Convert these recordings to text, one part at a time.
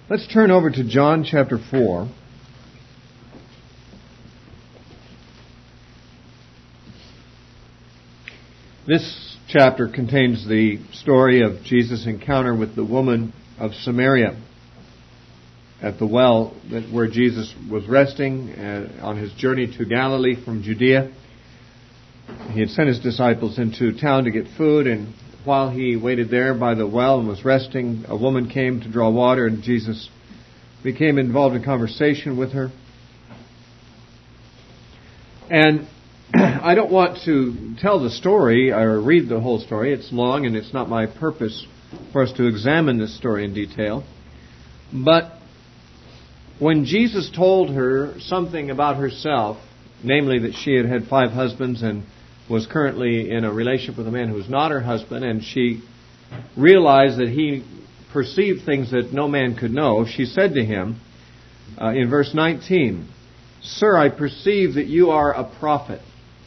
Let's turn over to John chapter 4. This chapter contains the story of Jesus' encounter with the woman of Samaria at the well where Jesus was resting on his journey to Galilee from Judea. He had sent his disciples into town to get food, and while he waited there by the well and was resting, a woman came to draw water, and Jesus became involved in conversation with her. And I don't want to tell the story or read the whole story. It's long, and it's not my purpose for us to examine this story in detail. But when Jesus told her something about herself, namely that she had had 5 husbands and was currently in a relationship with a man who was not her husband, and she realized that he perceived things that no man could know, she said to him in verse 19, "Sir, I perceive that you are a prophet."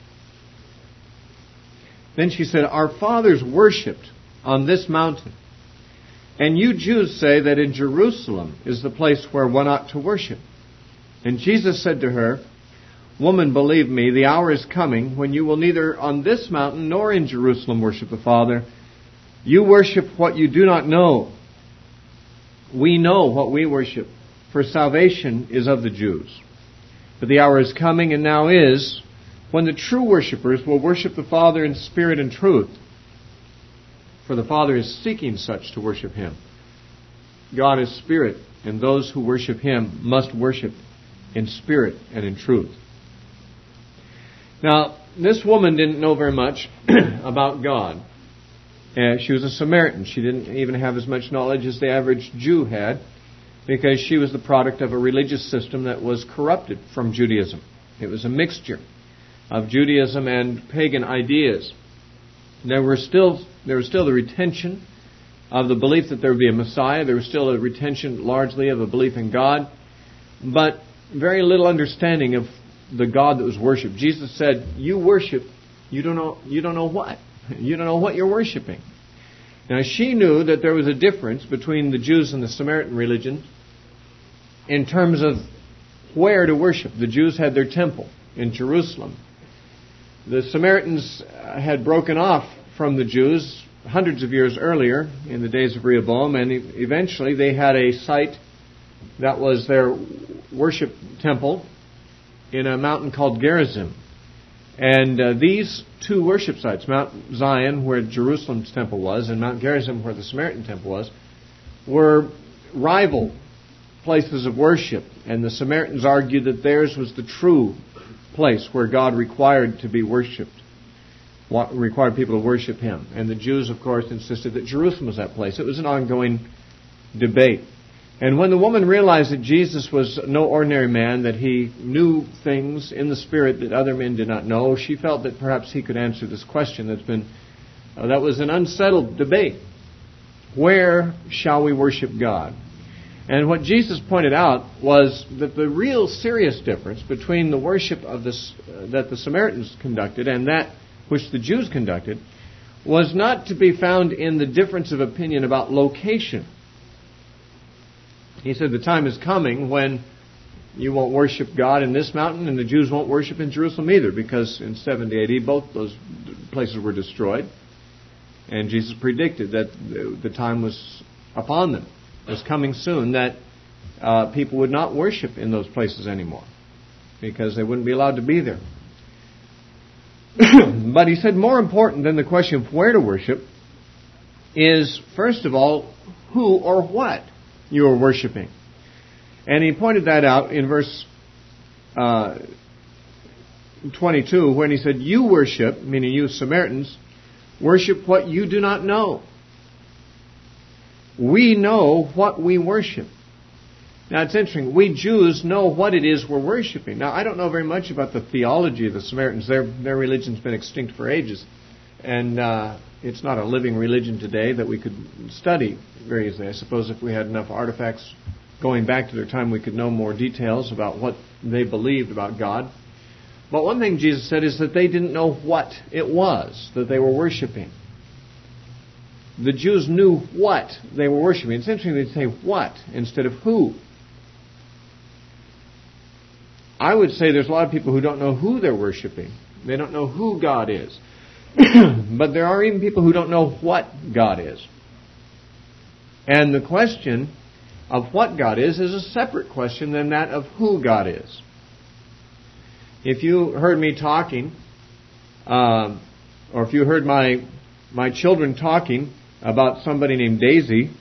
Then she said, "Our fathers worshipped on this mountain, and you Jews say that in Jerusalem is the place where one ought to worship." And Jesus said to her, "Woman, believe me, the hour is coming when you will neither on this mountain nor in Jerusalem worship the Father. You worship what you do not know. We know what we worship, for salvation is of the Jews. But the hour is coming, and now is, when the true worshippers will worship the Father in spirit and truth. For the Father is seeking such to worship Him. God is spirit, and those who worship Him must worship in spirit and in truth." Now, this woman didn't know very much about God. She was a Samaritan. She didn't even have as much knowledge as the average Jew had, because she was the product of a religious system that was corrupted from Judaism. It was a mixture of Judaism and pagan ideas. There was still the retention of the belief that there would be a Messiah. There was still a retention largely of a belief in God, but very little understanding of the God that was worshipped. Jesus said, "You worship, you don't know what. You don't know what you're worshiping." Now, she knew that there was a difference between the Jews and the Samaritan religion in terms of where to worship. The Jews had their temple in Jerusalem. The Samaritans had broken off from the Jews hundreds of years earlier in the days of Rehoboam, and eventually they had a site that was their worship temple in a mountain called Gerizim. And these two worship sites, Mount Zion, where Jerusalem's temple was, and Mount Gerizim, where the Samaritan temple was, were rival places of worship. And the Samaritans argued that theirs was the true place where God required to be worshipped, required people to worship Him. And the Jews, of course, insisted that Jerusalem was that place. It was an ongoing debate. And when the woman realized that Jesus was no ordinary man, that He knew things in the Spirit that other men did not know, she felt that perhaps He could answer this question that was an unsettled debate. Where shall we worship God? And what Jesus pointed out was that the real serious difference between the worship of that the Samaritans conducted and that which the Jews conducted was not to be found in the difference of opinion about location. He said the time is coming when you won't worship God in this mountain, and the Jews won't worship in Jerusalem either, because in 70 AD both those places were destroyed. And Jesus predicted that the time was upon them. It was coming soon that people would not worship in those places anymore, because they wouldn't be allowed to be there. But he said more important than the question of where to worship is, first of all, who or what you are worshiping. And he pointed that out in verse 22 when he said, "You worship," meaning you Samaritans, "worship what you do not know. We know what we worship." Now, it's interesting. We Jews know what it is we're worshiping. Now, I don't know very much about the theology of the Samaritans. Their religion's been extinct for ages. And it's not a living religion today that we could study very easily. I suppose if we had enough artifacts going back to their time, we could know more details about what they believed about God. But one thing Jesus said is that they didn't know what it was that they were worshiping. the Jews knew what they were worshiping. It's interesting they say what instead of who. I would say there's a lot of people who don't know who they're worshiping. They don't know who God is. But there are even people who don't know what God is. And the question of what God is a separate question than that of who God is. If you heard me talking, or if you heard my children talking about somebody named Daisy,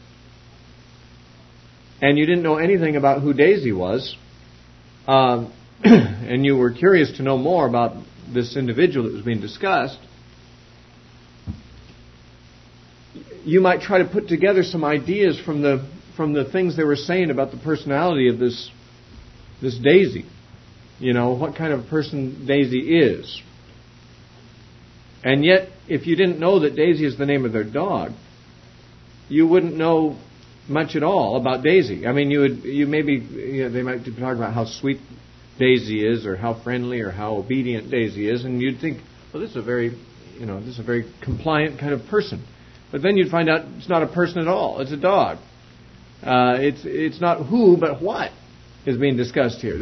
and you didn't know anything about who Daisy was, and you were curious to know more about this individual that was being discussed, you might try to put together some ideas from the things they were saying about the personality of this Daisy. You know, what kind of person Daisy is. And yet, if you didn't know that Daisy is the name of their dog, you wouldn't know much at all about Daisy. I mean, they might be talking about how sweet Daisy is, or how friendly, or how obedient Daisy is, and you'd think, well, this is a very compliant kind of person. But then you'd find out it's not a person at all. It's a dog. It's not who, but what is being discussed here.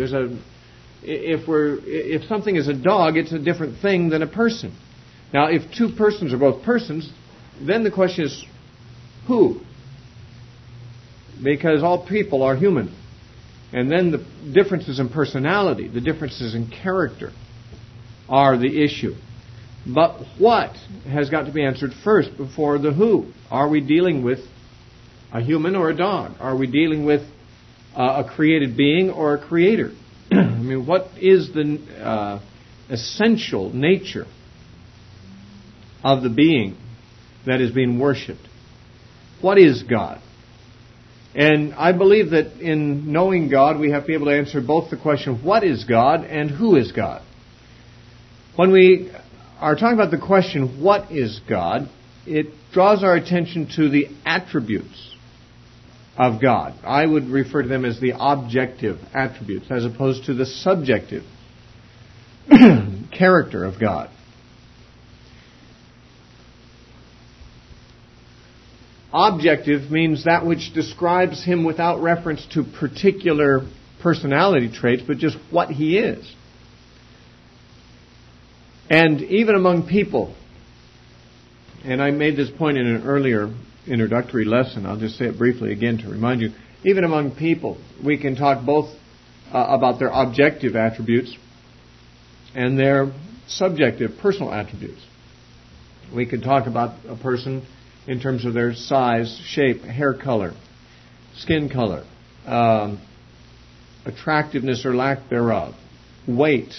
If something is a dog, it's a different thing than a person. Now, if two persons are both persons, then the question is who? Because all people are human. And then the differences in personality, the differences in character are the issue. But what has got to be answered first before the who? Are we dealing with a human or a dog? Are we dealing with a created being or a creator? I mean, what is the essential nature of the being that is being worshipped? What is God? And I believe that in knowing God, we have to be able to answer both the question of what is God and who is God. When we are talking about the question, what is God, it draws our attention to the attributes of God. I would refer to them as the objective attributes as opposed to the subjective character of God. Objective means that which describes Him without reference to particular personality traits, but just what He is. And even among people, and I made this point in an earlier introductory lesson, I'll just say it briefly again to remind you, even among people, we can talk both about their objective attributes and their subjective personal attributes. We can talk about a person in terms of their size, shape, hair color, skin color, attractiveness or lack thereof, weight,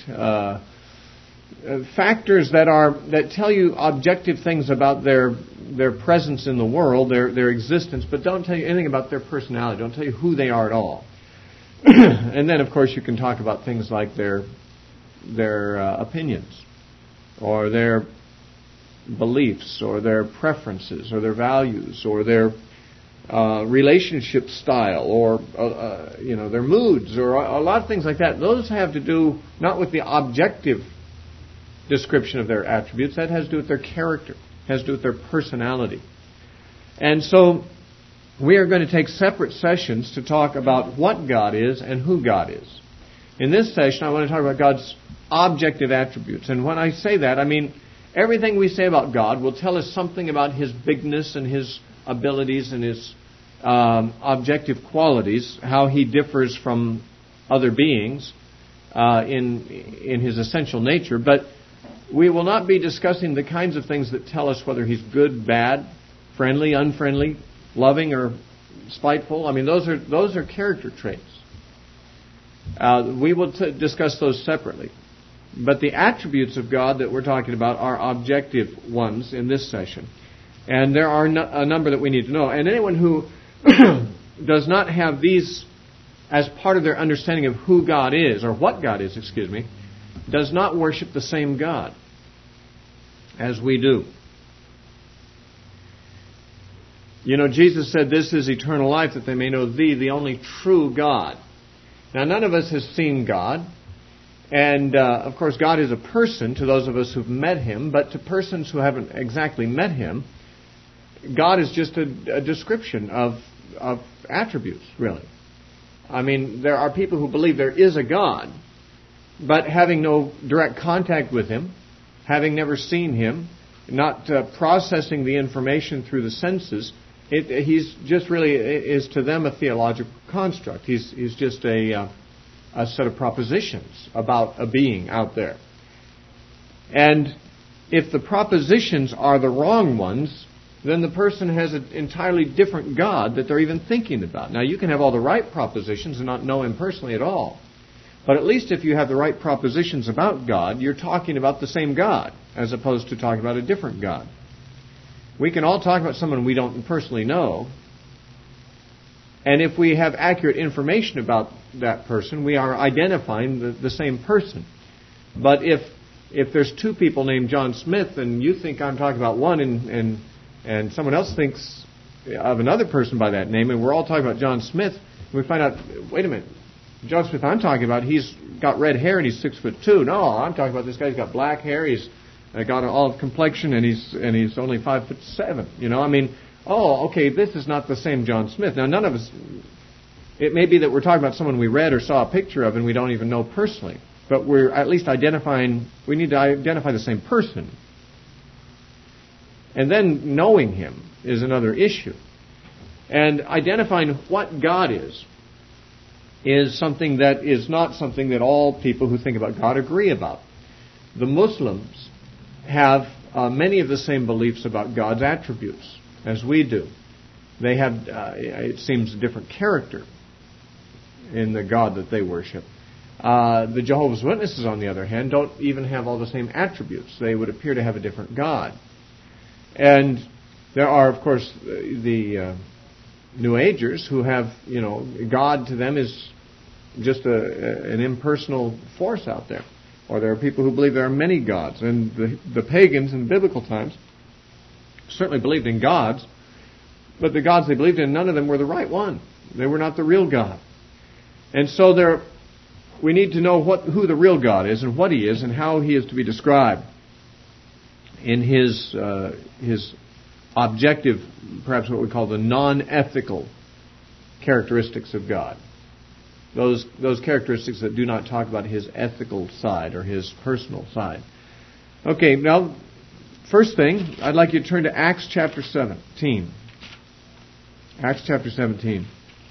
factors that tell you objective things about their presence in the world, their existence, but don't tell you anything about their personality, don't tell you who they are at all. And then, of course, you can talk about things like their opinions, or their beliefs, or their preferences, or their values, or their relationship style, or their moods, or a lot of things like that. Those have to do not with the objective description of their attributes. That has to do with their character, has to do with their personality. And so we are going to take separate sessions to talk about what God is and who God is. In this session, I want to talk about God's objective attributes. And when I say that, I mean everything we say about God will tell us something about His bigness and His abilities and His objective qualities, how He differs from other beings in His essential nature. But we will not be discussing the kinds of things that tell us whether He's good, bad, friendly, unfriendly, loving, or spiteful. I mean, those are character traits. We will discuss those separately. But the attributes of God that we're talking about are objective ones in this session. And there are a number that we need to know. And anyone who does not have these as part of their understanding of who God is, or what God is, does not worship the same God as we do. You know, Jesus said, "This is eternal life, that they may know Thee, the only true God." Now, none of us has seen God. And, of course, God is a person to those of us who've met Him. But to persons who haven't exactly met Him, God is just a description of attributes, really. I mean, there are people who believe there is a God, but having no direct contact with Him, having never seen Him, not processing the information through the senses, He's just really is to them a theological construct. He's just a set of propositions about a being out there. And if the propositions are the wrong ones, then the person has an entirely different God that they're even thinking about. Now, you can have all the right propositions and not know Him personally at all. But at least if you have the right propositions about God, you're talking about the same God, as opposed to talking about a different God. We can all talk about someone we don't personally know, and if we have accurate information about that person, we are identifying the same person. But if there's two people named John Smith, and you think I'm talking about one, and someone else thinks of another person by that name, and we're all talking about John Smith, and we find out, wait a minute, John Smith I'm talking about, he's got red hair and he's 6'2". No, I'm talking about this guy, he's got black hair, he's got an olive complexion, and he's only 5'7". You know, I mean, oh, okay, this is not the same John Smith. Now, none of us, it may be that we're talking about someone we read or saw a picture of and we don't even know personally, but we're at least we need to identify the same person. And then knowing Him is another issue. And identifying what God is something that is not something that all people who think about God agree about. The Muslims have many of the same beliefs about God's attributes as we do. They have, it seems, a different character in the God that they worship. The Jehovah's Witnesses, on the other hand, don't even have all the same attributes. They would appear to have a different God. And there are, of course, the New Agers who have, God to them is just an impersonal force out there. Or there are people who believe there are many gods. And the pagans in biblical times certainly believed in gods, but the gods they believed in, none of them were the right one. They were not the real God. And so we need to know who the real God is and what He is and how He is to be described in His objective, perhaps what we call the non-ethical characteristics of God. Those characteristics that do not talk about His ethical side or His personal side. Okay, now, first thing, I'd like you to turn to Acts chapter 17. Acts chapter 17.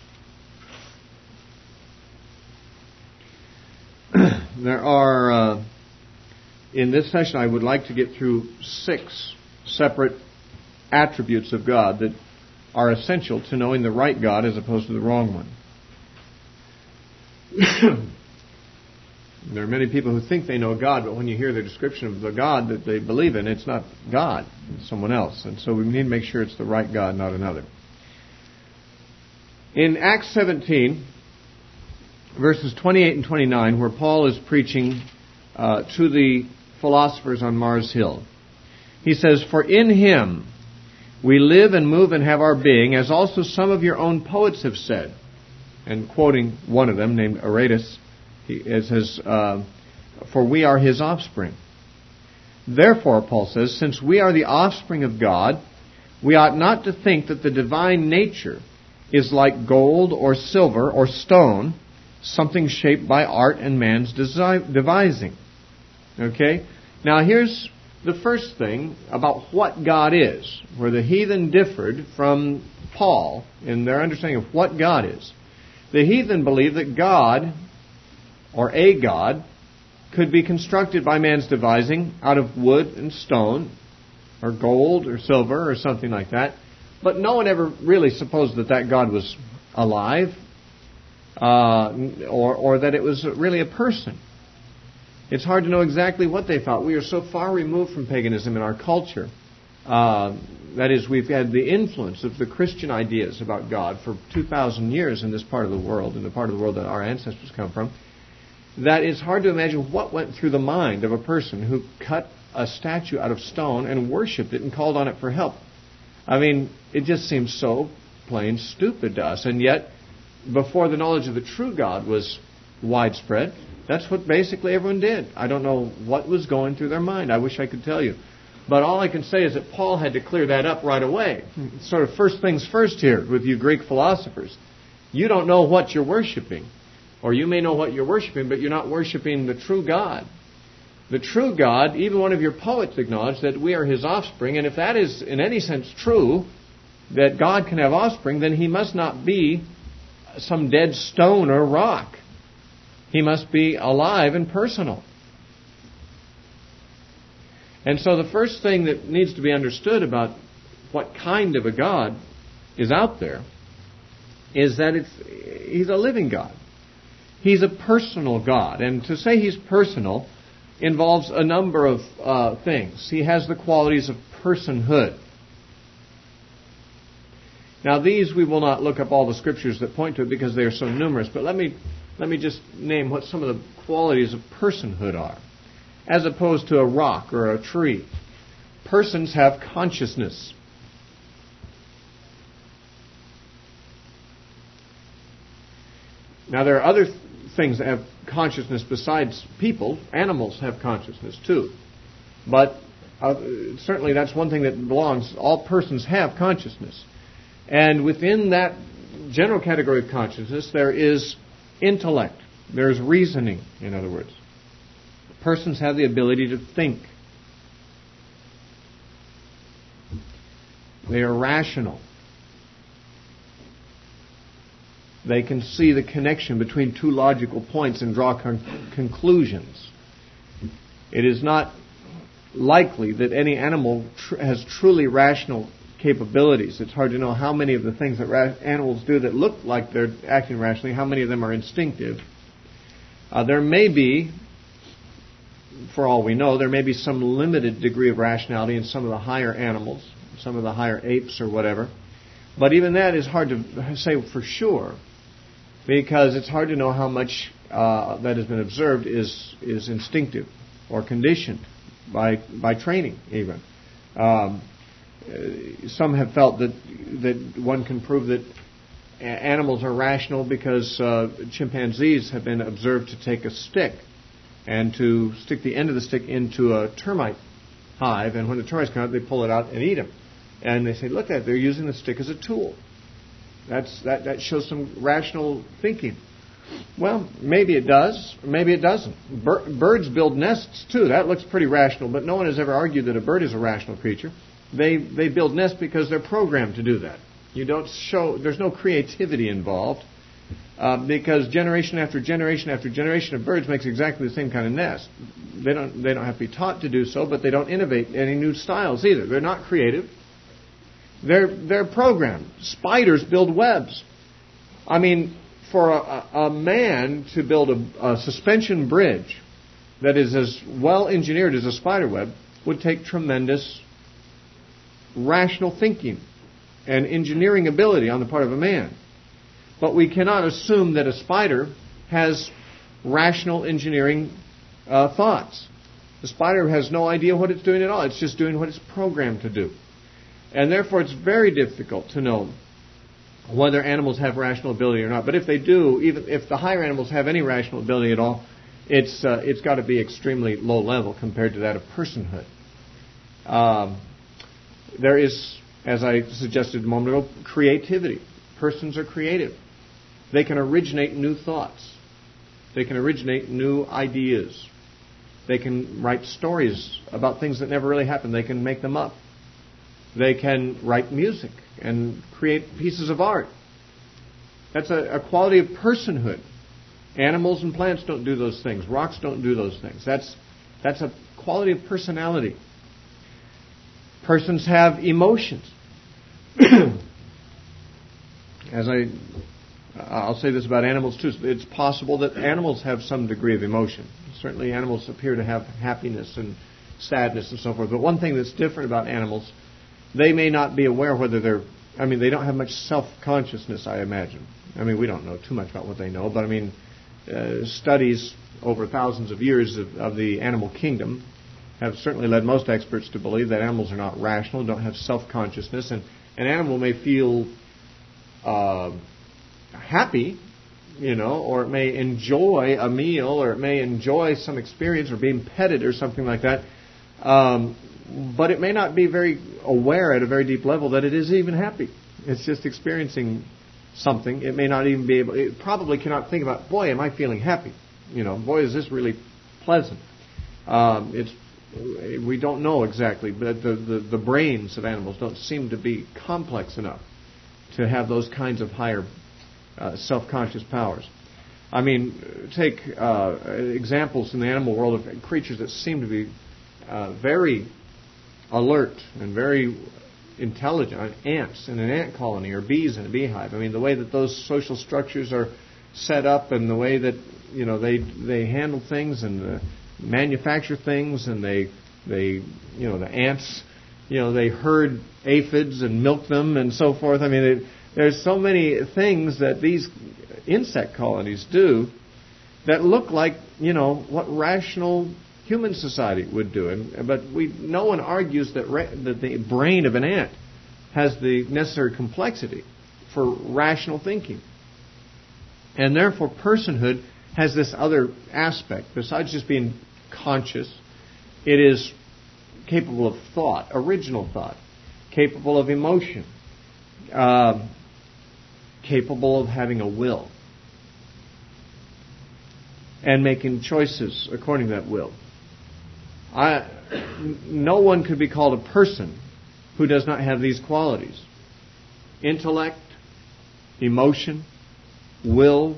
There are, in this session, I would like to get through 6 separate attributes of God that are essential to knowing the right God as opposed to the wrong one. There are many people who think they know God, but when you hear the description of the God that they believe in, it's not God, it's someone else. And so we need to make sure it's the right God, not another. In Acts 17, verses 28 and 29, where Paul is preaching to the philosophers on Mars Hill, he says, "For in Him we live and move and have our being, as also some of your own poets have said." And quoting one of them, named Aratus, it says, "For we are His offspring. Therefore," Paul says, "since we are the offspring of God, we ought not to think that the divine nature is like gold or silver or stone, something shaped by art and man's devising." Okay? Now here's the first thing about what God is, where the heathen differed from Paul in their understanding of what God is. The heathen believed that God, or a God, could be constructed by man's devising out of wood and stone, or gold or silver or something like that. But no one ever really supposed that God was alive, or that it was really a person. It's hard to know exactly what they thought. We are so far removed from paganism in our culture. That is, we've had the influence of the Christian ideas about God for 2,000 years in this part of the world, in the part of the world that our ancestors come from, that it's hard to imagine what went through the mind of a person who cut a statue out of stone and worshipped it and called on it for help. I mean, it just seems so plain stupid to us. And yet, before the knowledge of the true God was widespread, that's what basically everyone did. I don't know what was going through their mind. I wish I could tell you. But all I can say is that Paul had to clear that up right away. Sort of first things first here with you Greek philosophers. You don't know what you're worshiping. Or you may know what you're worshiping, but you're not worshiping the true God. The true God, even one of your poets acknowledged that we are His offspring. And if that is in any sense true, that God can have offspring, then He must not be some dead stone or rock. He must be alive and personal. And so the first thing that needs to be understood about what kind of a God is out there is that He's a living God. He's a personal God. And to say He's personal involves a number of things. He has the qualities of personhood. Now these we will not look up all the scriptures that point to it because they are so numerous, but let me just name what some of the qualities of personhood are. As opposed to a rock or a tree. Persons have consciousness. Now there are other things that have consciousness besides people. Animals have consciousness too. But certainly that's one thing that belongs. All persons have consciousness. And within that general category of consciousness there is intellect. There is reasoning, in other words. Persons have the ability to think. They are rational. They can see the connection between two logical points and draw conclusions. It is not likely that any animal has truly rational capabilities. It's hard to know how many of the things that animals do that look like they're acting rationally, how many of them are instinctive. There may be, for all we know, there may be some limited degree of rationality in some of the higher animals, some of the higher apes or whatever. But even that is hard to say for sure, because it's hard to know how much that has been observed is instinctive or conditioned by training even. Some have felt that one can prove that animals are rational because chimpanzees have been observed to take a stick and to stick the end of the stick into a termite hive, and when the termites come out, they pull it out and eat them. And they say, look at it, they're using the stick as a tool. That shows some rational thinking. Well, maybe it does, maybe it doesn't. Birds build nests too. That looks pretty rational, but no one has ever argued that a bird is a rational creature. They build nests because they're programmed to do that. There's no creativity involved, because generation after generation after generation of birds makes exactly the same kind of nest. They don't have to be taught to do so, but they don't innovate any new styles either. They're not creative. They're programmed. Spiders build webs. I mean, for a man to build a suspension bridge that is as well engineered as a spider web would take tremendous rational thinking and engineering ability on the part of a man. But we cannot assume that a spider has rational engineering thoughts. The spider has no idea what it's doing at all. It's just doing what it's programmed to do. And therefore it's very difficult to know whether animals have rational ability or not. But if they do, even if the higher animals have any rational ability at all, it's got to be extremely low level compared to that of personhood. There is, as I suggested a moment ago, creativity. Persons are creative. They can originate new thoughts. They can originate new ideas. They can write stories about things that never really happened. They can make them up. They can write music and create pieces of art. That's a quality of personhood. Animals and plants don't do those things. Rocks don't do those things. That's a quality of personality. Persons have emotions. I'll say this about animals too. It's possible that animals have some degree of emotion. Certainly animals appear to have happiness and sadness and so forth. But one thing that's different about animals, they may not be aware whether they don't have much self-consciousness, I imagine. I mean, we don't know too much about what they know, but I mean, studies over thousands of years of the animal kingdom have certainly led most experts to believe that animals are not rational, don't have self-consciousness, and an animal may feel happy, or it may enjoy a meal, or it may enjoy some experience, or being petted, or something like that. But it may not be very aware at a very deep level that it is even happy. It's just experiencing something. It may not even be able, it probably cannot think about, boy, am I feeling happy? Boy, is this really pleasant. We don't know exactly, but the brains of animals don't seem to be complex enough to have those kinds of higher self-conscious powers. I mean, take examples in the animal world of creatures that seem to be very alert and very intelligent. Ants in an ant colony or bees in a beehive. I mean, the way that those social structures are set up and the way that they handle things and manufacture things, and they the ants, they herd aphids and milk them and so forth. I mean, there's so many things that these insect colonies do that look like what rational human society would do. But no one argues that the brain of an ant has the necessary complexity for rational thinking. And therefore, personhood has this other aspect. Besides just being conscious, it is capable of thought, original thought, capable of emotion, capable of having a will, and making choices according to that will. No one could be called a person who does not have these qualities: intellect, emotion, will,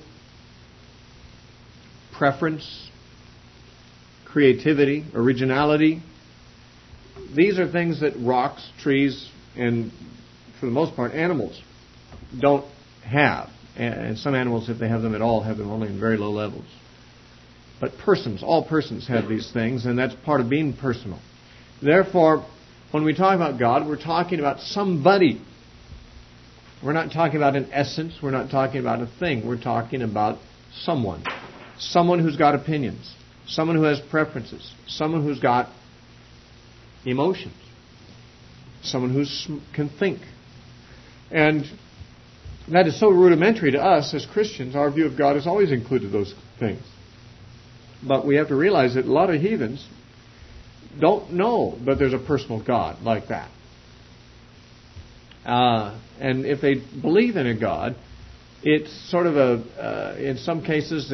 preference, creativity, originality. These are things that rocks, trees, and for the most part animals don't have. And some animals, if they have them at all, have them only in very low levels. But all persons have these things, and that's part of being personal. Therefore, when we talk about God, we're talking about somebody. We're not talking about an essence. We're not talking about a thing. We're talking about someone. Someone who's got opinions. Someone who has preferences. Someone who's got emotions. Someone who can think. And that is so rudimentary to us as Christians. Our view of God has always included those things. But we have to realize that a lot of heathens don't know that there's a personal God like that. And if they believe in a God, it's sort of in some cases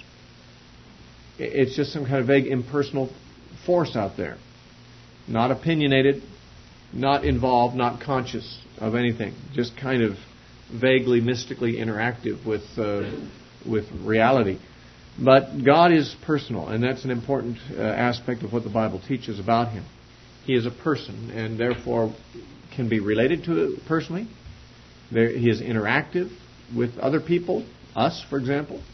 it's just some kind of vague impersonal force out there. Not opinionated, not involved, not conscious of anything. Just kind of vaguely, mystically interactive with reality. But God is personal, and that's an important aspect of what the Bible teaches about Him. He is a person, and therefore can be related to personally. He is interactive with other people, us, for example.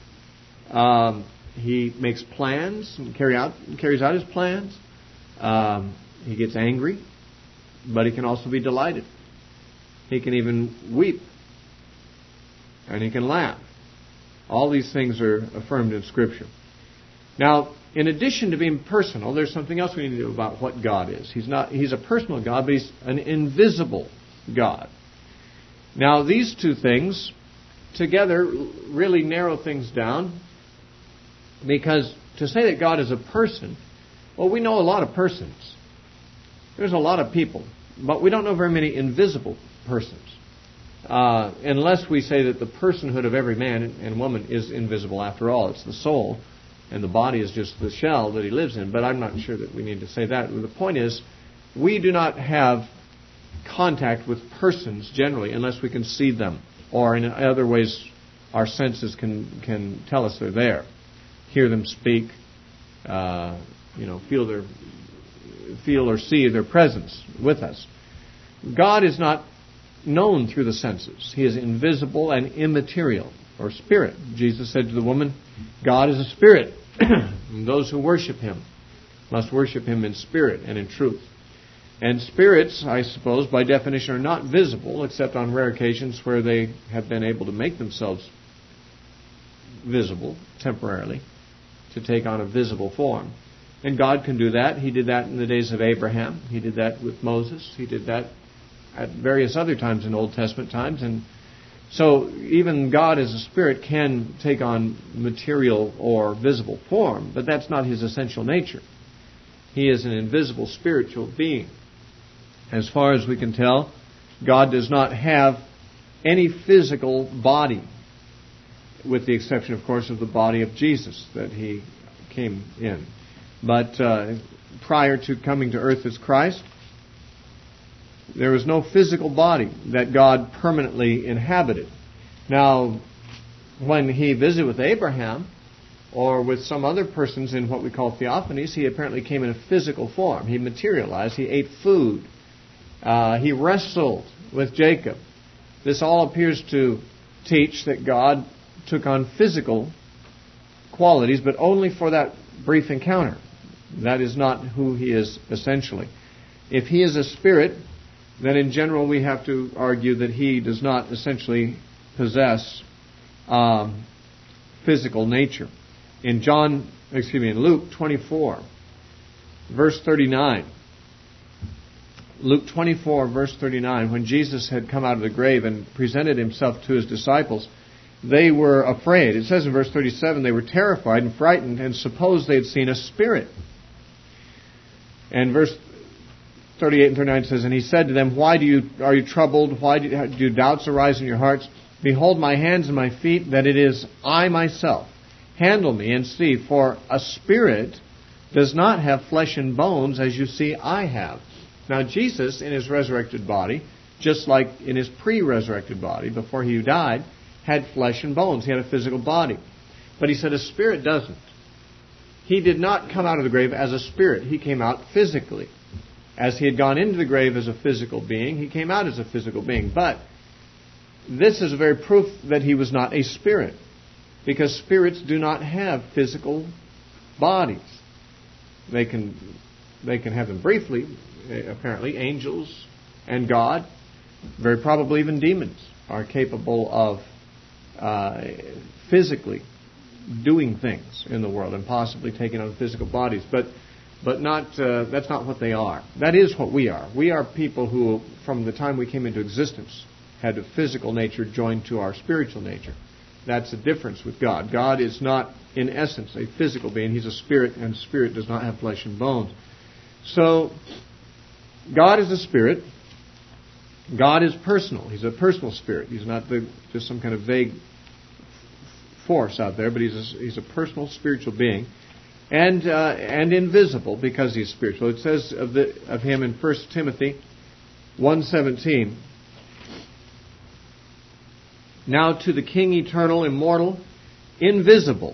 He makes plans and carries out his plans. He gets angry, but he can also be delighted. He can even weep, and he can laugh. All these things are affirmed in Scripture. Now, in addition to being personal, there's something else we need to know about what God is. He's a personal God, but He's an invisible God. Now, these two things together really narrow things down, because to say that God is a person, well, we know a lot of persons. There's a lot of people, but we don't know very many invisible persons. Unless we say that the personhood of every man and woman is invisible. After all, it's the soul, and the body is just the shell that he lives in. But I'm not sure that we need to say that. The point is, we do not have contact with persons generally unless we can see them, or in other ways our senses can tell us they're there, hear them speak, feel or see their presence with us. God is not known through the senses. He is invisible and immaterial, or spirit. Jesus said to the woman, God is a spirit, and those who worship Him must worship Him in spirit and in truth. And spirits, I suppose, by definition, are not visible, except on rare occasions where they have been able to make themselves visible temporarily, to take on a visible form. And God can do that. He did that in the days of Abraham. He did that with Moses. He did that at various other times in Old Testament times. And so even God as a spirit can take on material or visible form, but that's not His essential nature. He is an invisible spiritual being. As far as we can tell, God does not have any physical body, with the exception, of course, of the body of Jesus that He came in. But prior to coming to earth as Christ, there was no physical body that God permanently inhabited. Now, when He visited with Abraham or with some other persons in what we call theophanies, He apparently came in a physical form. He materialized. He ate food. He wrestled with Jacob. This all appears to teach that God took on physical qualities, but only for that brief encounter. That is not who He is essentially. If He is a spirit, then in general we have to argue that He does not essentially possess physical nature. In Luke 24, verse 39. Luke 24, verse 39, when Jesus had come out of the grave and presented Himself to His disciples, they were afraid. It says in verse 37, they were terrified and frightened and supposed they had seen a spirit. And verse 38 and 39 says, and He said to them, why are you troubled? Why do doubts arise in your hearts? Behold my hands and my feet, that it is I myself. Handle me and see, for a spirit does not have flesh and bones as you see I have. Now Jesus, in His resurrected body, just like in His pre-resurrected body, before He died, had flesh and bones. He had a physical body. But He said a spirit doesn't. He did not come out of the grave as a spirit. He came out physically. As He had gone into the grave as a physical being, He came out as a physical being. But this is a very proof that He was not a spirit, because spirits do not have physical bodies. They can have them briefly, apparently. Angels and God, very probably even demons, are capable of physically doing things in the world and possibly taking on physical bodies. But not that's not what they are. That is what we are. We are people who, from the time we came into existence, had a physical nature joined to our spiritual nature. That's the difference with God. God is not, in essence, a physical being. He's a spirit, and spirit does not have flesh and bones. So, God is a spirit. God is personal. He's a personal spirit. He's not just some kind of vague force out there, but He's a personal spiritual being. And invisible, because He's spiritual. It says of Him in 1 Timothy 1:17, now to the King eternal, immortal, invisible,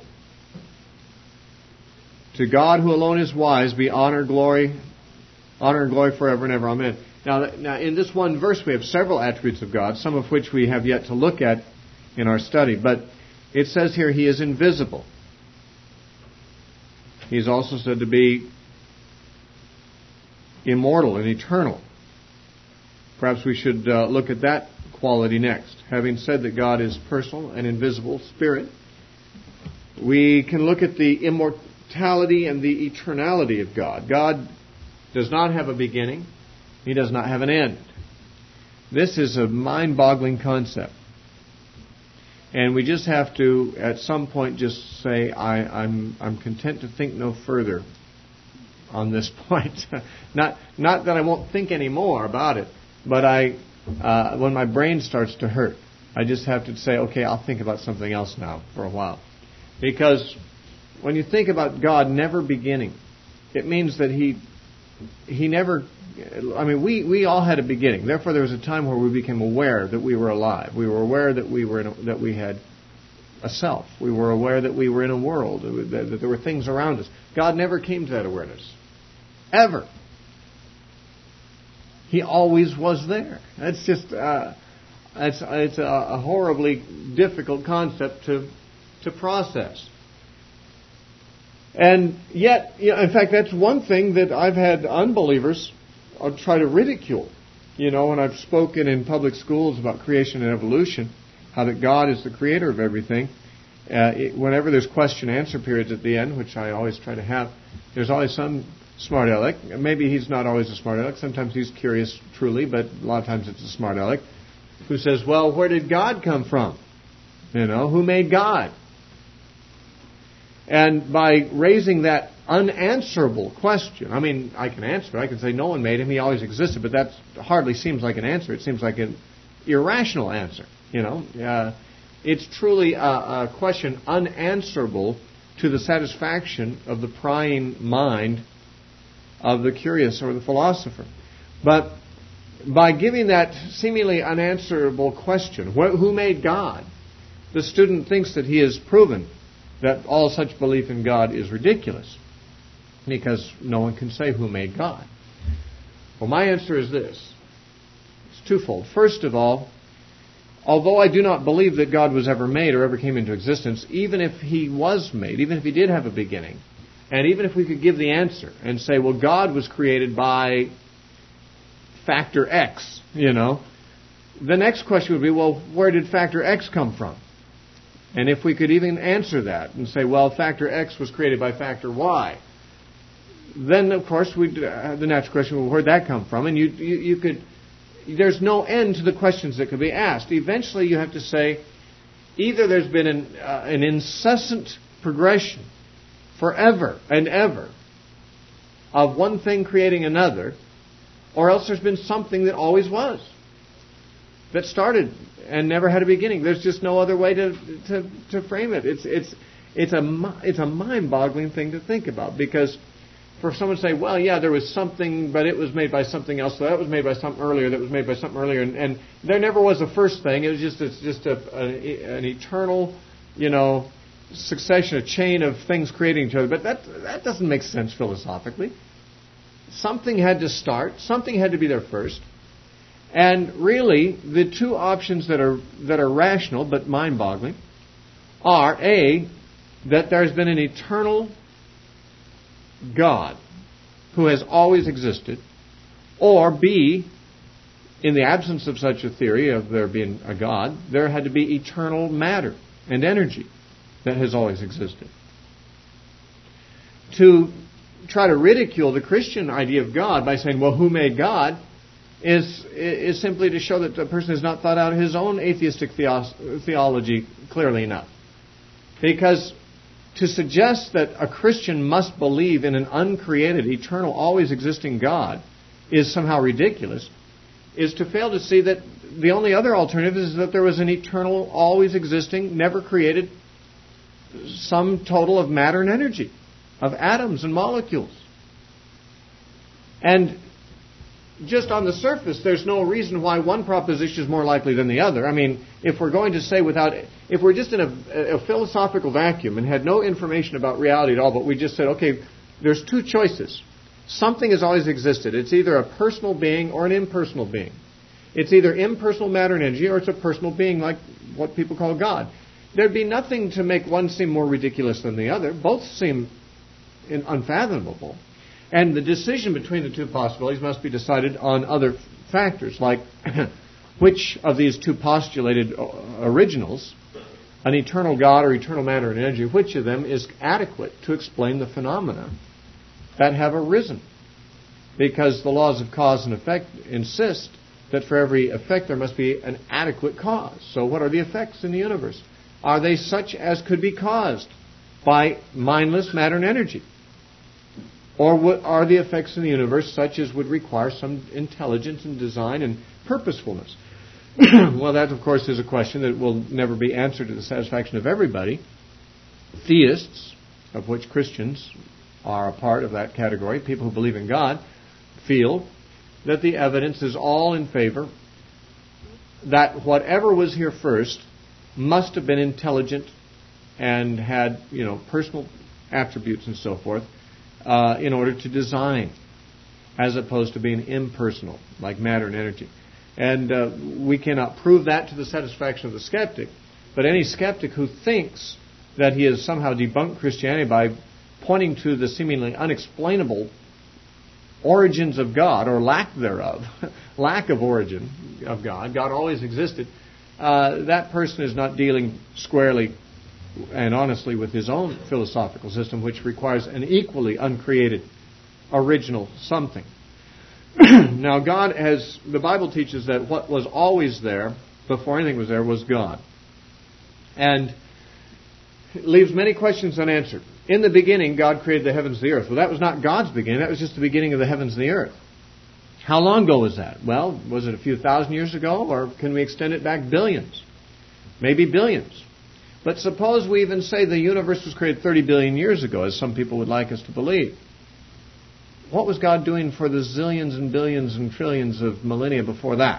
to God who alone is wise, be honor and glory forever and ever. Amen. Now in this one verse we have several attributes of God, some of which we have yet to look at in our study. But it says here He is invisible. He's also said to be immortal and eternal. Perhaps we should look at that quality next. Having said that God is personal and invisible spirit, we can look at the immortality and the eternality of God. God does not have a beginning. He does not have an end. This is a mind-boggling concept. And we just have to, at some point, just say, I'm content to think no further on this point. Not that I won't think any more about it, but when my brain starts to hurt, I just have to say, okay, I'll think about something else now for a while. Because when you think about God never beginning, it means that He never... I mean, we all had a beginning. Therefore, there was a time where we became aware that we were alive. We were aware that that we had a self. We were aware that we were in a world, that there were things around us. God never came to that awareness. Ever. He always was there. That's just... it's a horribly difficult concept to process. And yet, in fact, that's one thing that I've had unbelievers try to ridicule. When I've spoken in public schools about creation and evolution, how that God is the creator of everything, whenever there's question-answer periods at the end, which I always try to have, there's always some smart aleck. Maybe he's not always a smart aleck. Sometimes he's curious, truly, but a lot of times it's a smart aleck who says, well, where did God come from? Who made God? And by raising that unanswerable question, I mean, I can answer it. I can say no one made him, he always existed, but that hardly seems like an answer. It seems like an irrational answer, It's truly a question unanswerable to the satisfaction of the prying mind of the curious or the philosopher. But by giving that seemingly unanswerable question, who made God, the student thinks that he has proven that all such belief in God is ridiculous, because no one can say who made God. Well, my answer is this. It's twofold. First of all, although I do not believe that God was ever made or ever came into existence, even if he was made, even if he did have a beginning, and even if we could give the answer and say, well, God was created by factor X, the next question would be, well, where did factor X come from? And if we could even answer that and say, well, factor X was created by factor Y, then, of course, the next question, well, where'd that come from? And you could, there's no end to the questions that could be asked. Eventually, you have to say, either there's been an incessant progression forever and ever of one thing creating another, or else there's been something that always was, that started and never had a beginning. There's just no other way to frame it. It's a mind-boggling thing to think about, because for someone to say, well, yeah, there was something, but it was made by something else, so that was made by something earlier, that was made by something earlier, and there never was a first thing. It was just an eternal, succession, a chain of things creating each other. But that doesn't make sense philosophically. Something had to start. Something had to be there first. And really, the two options that are rational but mind-boggling are A, that there's been an eternal God who has always existed, or B, in the absence of such a theory of there being a God, there had to be eternal matter and energy that has always existed. To try to ridicule the Christian idea of God by saying, well, who made God, is simply to show that the person has not thought out his own atheistic theology clearly enough. Because to suggest that a Christian must believe in an uncreated, eternal, always existing God is somehow ridiculous, is to fail to see that the only other alternative is that there was an eternal, always existing, never created sum total of matter and energy, of atoms and molecules. And just on the surface, there's no reason why one proposition is more likely than the other. I mean, if we're going to say if we're just in a philosophical vacuum and had no information about reality at all, but we just said, okay, there's two choices. Something has always existed. It's either a personal being or an impersonal being. It's either impersonal matter and energy, or it's a personal being like what people call God. There'd be nothing to make one seem more ridiculous than the other. Both seem unfathomable. And the decision between the two possibilities must be decided on other factors, like which of these two postulated originals, an eternal God or eternal matter and energy, which of them is adequate to explain the phenomena that have arisen. Because the laws of cause and effect insist that for every effect there must be an adequate cause. So what are the effects in the universe? Are they such as could be caused by mindless matter and energy? Or are the effects in the universe such as would require some intelligence and design and purposefulness? Well, that, of course, is a question that will never be answered to the satisfaction of everybody. Theists, of which Christians are a part of that category, people who believe in God, feel that the evidence is all in favor that whatever was here first must have been intelligent and had, personal attributes and so forth, in order to design, as opposed to being impersonal, like matter and energy. And we cannot prove that to the satisfaction of the skeptic, but any skeptic who thinks that he has somehow debunked Christianity by pointing to the seemingly unexplainable origins of God, or lack thereof, lack of origin of God, God always existed, that person is not dealing squarely and honestly with his own philosophical system, which requires an equally uncreated, original something. Now, God has, the Bible teaches that what was always there, before anything was there, was God. And it leaves many questions unanswered. in the beginning, God created the heavens and the earth. Well, that was not God's beginning. That was just the beginning of the heavens and the earth. How long ago was that? Well, was it a few thousand years ago, or can we extend it back billions? Maybe billions. But suppose we even say the universe was created 30 billion years ago, as some people would like us to believe. What was God doing for the zillions and billions and trillions of millennia before that?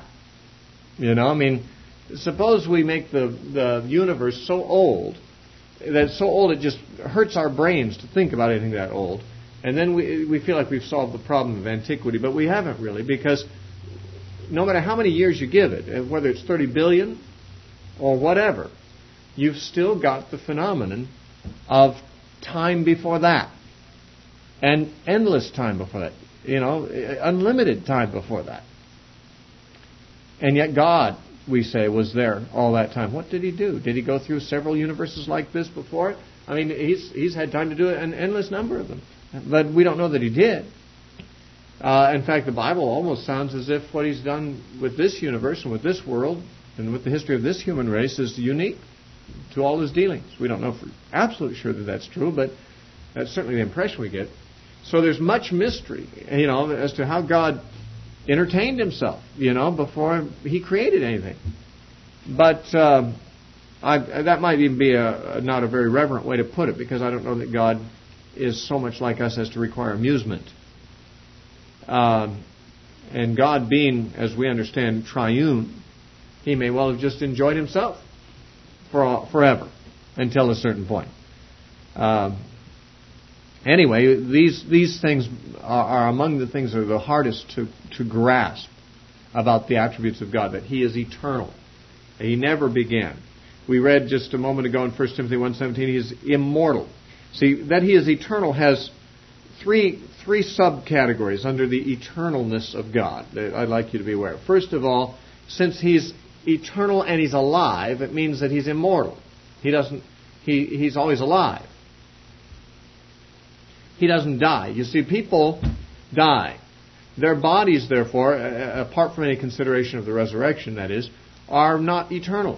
Suppose we make the universe so old, that it's so old it just hurts our brains to think about anything that old. And then we feel like we've solved the problem of antiquity, but we haven't really, because no matter how many years you give it, whether it's 30 billion or whatever, you've still got the phenomenon of time before that. And endless time before that. Unlimited time before that. And yet God, we say, was there all that time. What did He do? Did He go through several universes like this before? He's had time to do an endless number of them. But we don't know that He did. In fact, the Bible almost sounds as if what He's done with this universe and with this world and with the history of this human race is unique to all His dealings. We don't know for absolutely sure that that's true, but that's certainly the impression we get. So there's much mystery, as to how God entertained Himself, before He created anything. But that might even be not a very reverent way to put it, because I don't know that God is so much like us as to require amusement. And God being, as we understand, triune, He may well have just enjoyed Himself forever until a certain point. Anyway, these things are among the things that are the hardest to grasp about the attributes of God, that He is eternal. He never began. We read just a moment ago in 1 Timothy 1:17, He is immortal. See, that He is eternal has three subcategories under the eternalness of God that I'd like you to be aware of. First of all, since He's eternal and He's alive, it means that He's immortal. He's always alive. He doesn't die. You see, people die. Their bodies, therefore, apart from any consideration of the resurrection, that is, are not eternal.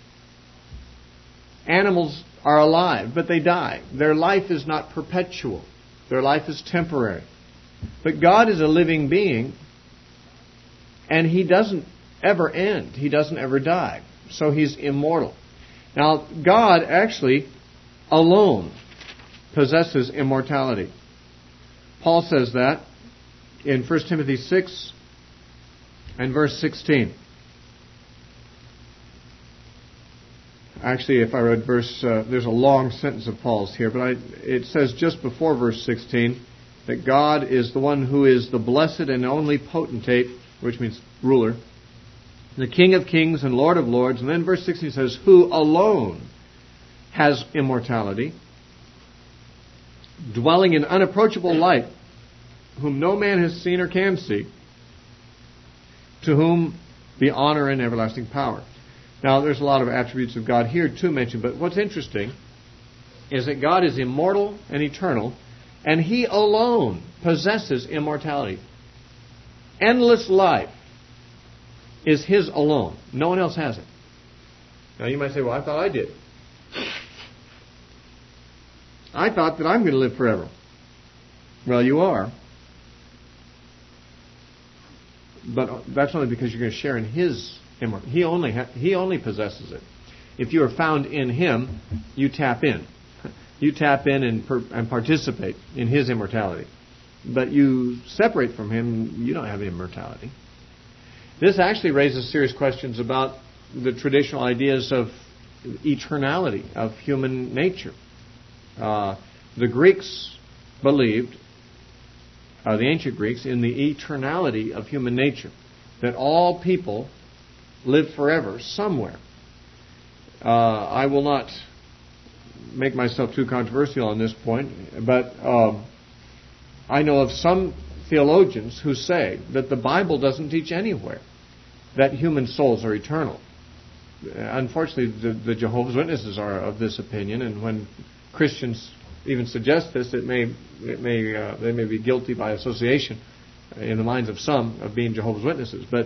Animals are alive, but they die. Their life is not perpetual. Their life is temporary. But God is a living being, and He doesn't ever end. He doesn't ever die. So He's immortal. Now, God actually alone possesses immortality. Paul says that in 1 Timothy 6 and verse 16. Actually, if I read there's a long sentence of Paul's here, but it says just before verse 16 that God is the one who is the blessed and only potentate, which means ruler, the King of kings and Lord of lords. And then verse 16 says, who alone has immortality, dwelling in unapproachable light, whom no man has seen or can see, to whom be honor and everlasting power. Now, there's a lot of attributes of God here to mention, but what's interesting is that God is immortal and eternal, and He alone possesses immortality. Endless life is His alone. No one else has it. Now, you might say, well, I thought I did. I thought that I'm going to live forever. Well, you are. But that's only because you're going to share in His immortality. He only possesses it. If you are found in Him, you tap in. You tap in and participate in His immortality. But you separate from Him, you don't have immortality. This actually raises serious questions about the traditional ideas of eternality, of human nature. The Greeks believed, the ancient Greeks, in the eternality of human nature, that all people live forever somewhere. I will not make myself too controversial on this point, but I know of some theologians who say that the Bible doesn't teach anywhere that human souls are eternal. Unfortunately, the Jehovah's Witnesses are of this opinion, and when Christians even suggest this, they may be guilty by association in the minds of some of being Jehovah's Witnesses. But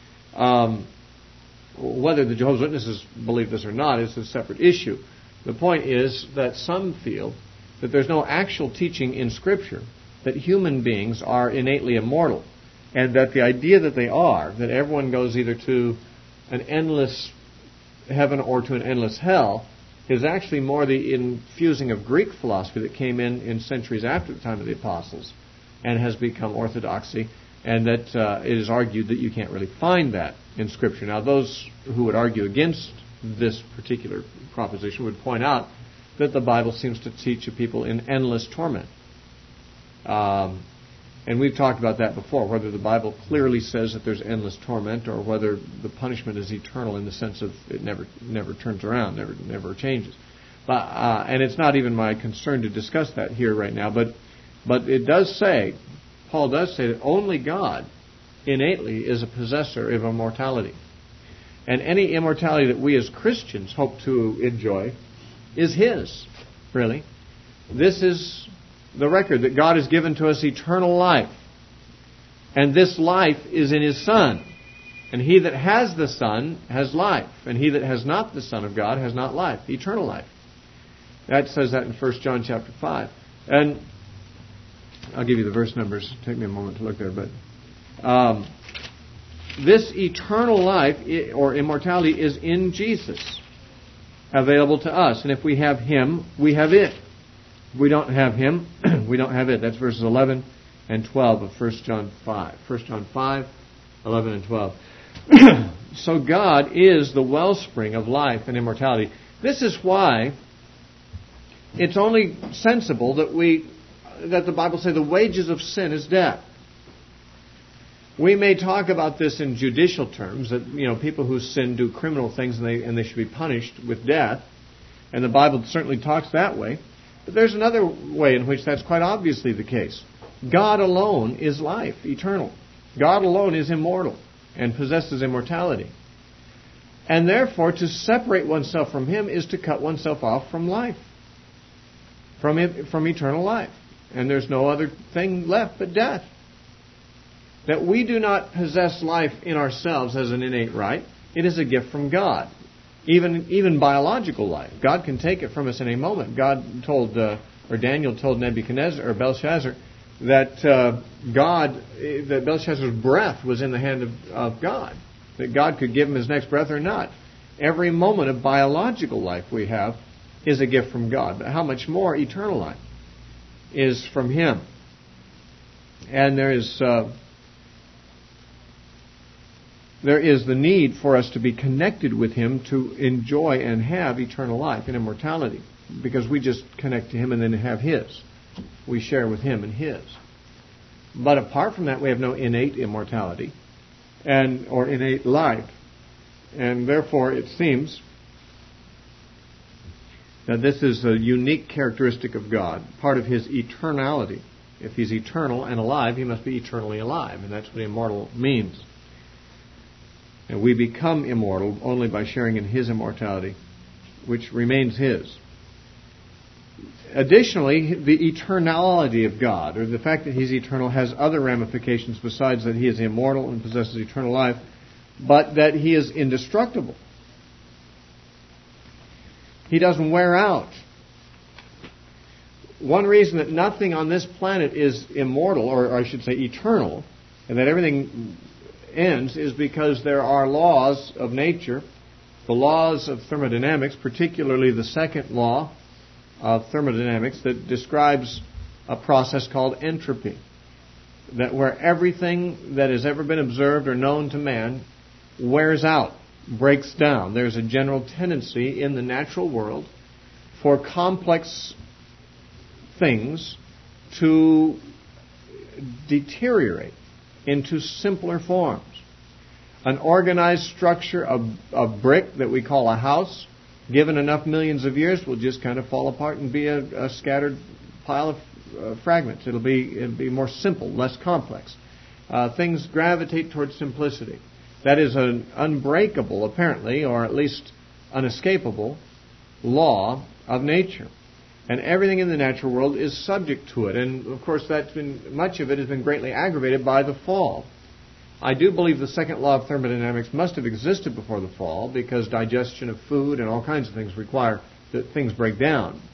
whether the Jehovah's Witnesses believe this or not is a separate issue. The point is that some feel that there's no actual teaching in Scripture that human beings are innately immortal, and that the idea that they are, that everyone goes either to an endless heaven or to an endless hell, is actually more the infusing of Greek philosophy that came in centuries after the time of the apostles and has become orthodoxy, and that it is argued that you can't really find that in Scripture. Now, those who would argue against this particular proposition would point out that the Bible seems to teach a people in endless torment. And we've talked about that before, whether the Bible clearly says that there's endless torment or whether the punishment is eternal in the sense of it never turns around, never changes. And it's not even my concern to discuss that here right now, but it does say, Paul does say that only God innately is a possessor of immortality. And any immortality that we as Christians hope to enjoy is His, really. This is the record that God has given to us eternal life. And this life is in His Son. And he that has the Son has life. And he that has not the Son of God has not life, eternal life. That says that in 1 John chapter 5. And I'll give you the verse numbers. Take me a moment to look there. But this eternal life or immortality is in Jesus, available to us. And if we have Him, we have it. If we don't have Him, we don't have it. That's verses 11 and 12 of 1 John 5. 1 John 5, 11 and 12. So God is the wellspring of life and immortality. This is why it's only sensible that the Bible says the wages of sin is death. We may talk about this in judicial terms, that people who sin do criminal things and they should be punished with death. And the Bible certainly talks that way. But there's another way in which that's quite obviously the case. God alone is life, eternal. God alone is immortal and possesses immortality. And therefore, to separate oneself from Him is to cut oneself off from life, from eternal life. And there's no other thing left but death. That we do not possess life in ourselves as an innate right. It is a gift from God. Even biological life. God can take it from us in a moment. Daniel told Nebuchadnezzar or Belshazzar that Belshazzar's breath was in the hand of God. That God could give him his next breath or not. Every moment of biological life we have is a gift from God. But how much more eternal life is from Him? And there is the need for us to be connected with Him to enjoy and have eternal life and immortality. Because we just connect to Him and then have His. We share with Him and His. But apart from that, we have no innate immortality or innate life. And therefore, it seems that this is a unique characteristic of God, part of His eternality. If He's eternal and alive, He must be eternally alive. And that's what immortal means. And we become immortal only by sharing in His immortality, which remains His. Additionally, the eternality of God, or the fact that He's eternal, has other ramifications besides that He is immortal and possesses eternal life, but that He is indestructible. He doesn't wear out. One reason that nothing on this planet is immortal, or I should say eternal, and that everything ends, is because there are laws of nature, the laws of thermodynamics, particularly the second law of thermodynamics that describes a process called entropy. That where everything that has ever been observed or known to man wears out, breaks down. There's a general tendency in the natural world for complex things to deteriorate into simpler forms. An organized structure of brick that we call a house, given enough millions of years, will just kind of fall apart and be a scattered pile of fragments. It'll be more simple, less complex. Things gravitate towards simplicity. That is an unbreakable, apparently, or at least unescapable law of nature. And everything in the natural world is subject to it. And, of course, much of it has been greatly aggravated by the fall. I do believe the second law of thermodynamics must have existed before the fall, because digestion of food and all kinds of things require that things break down.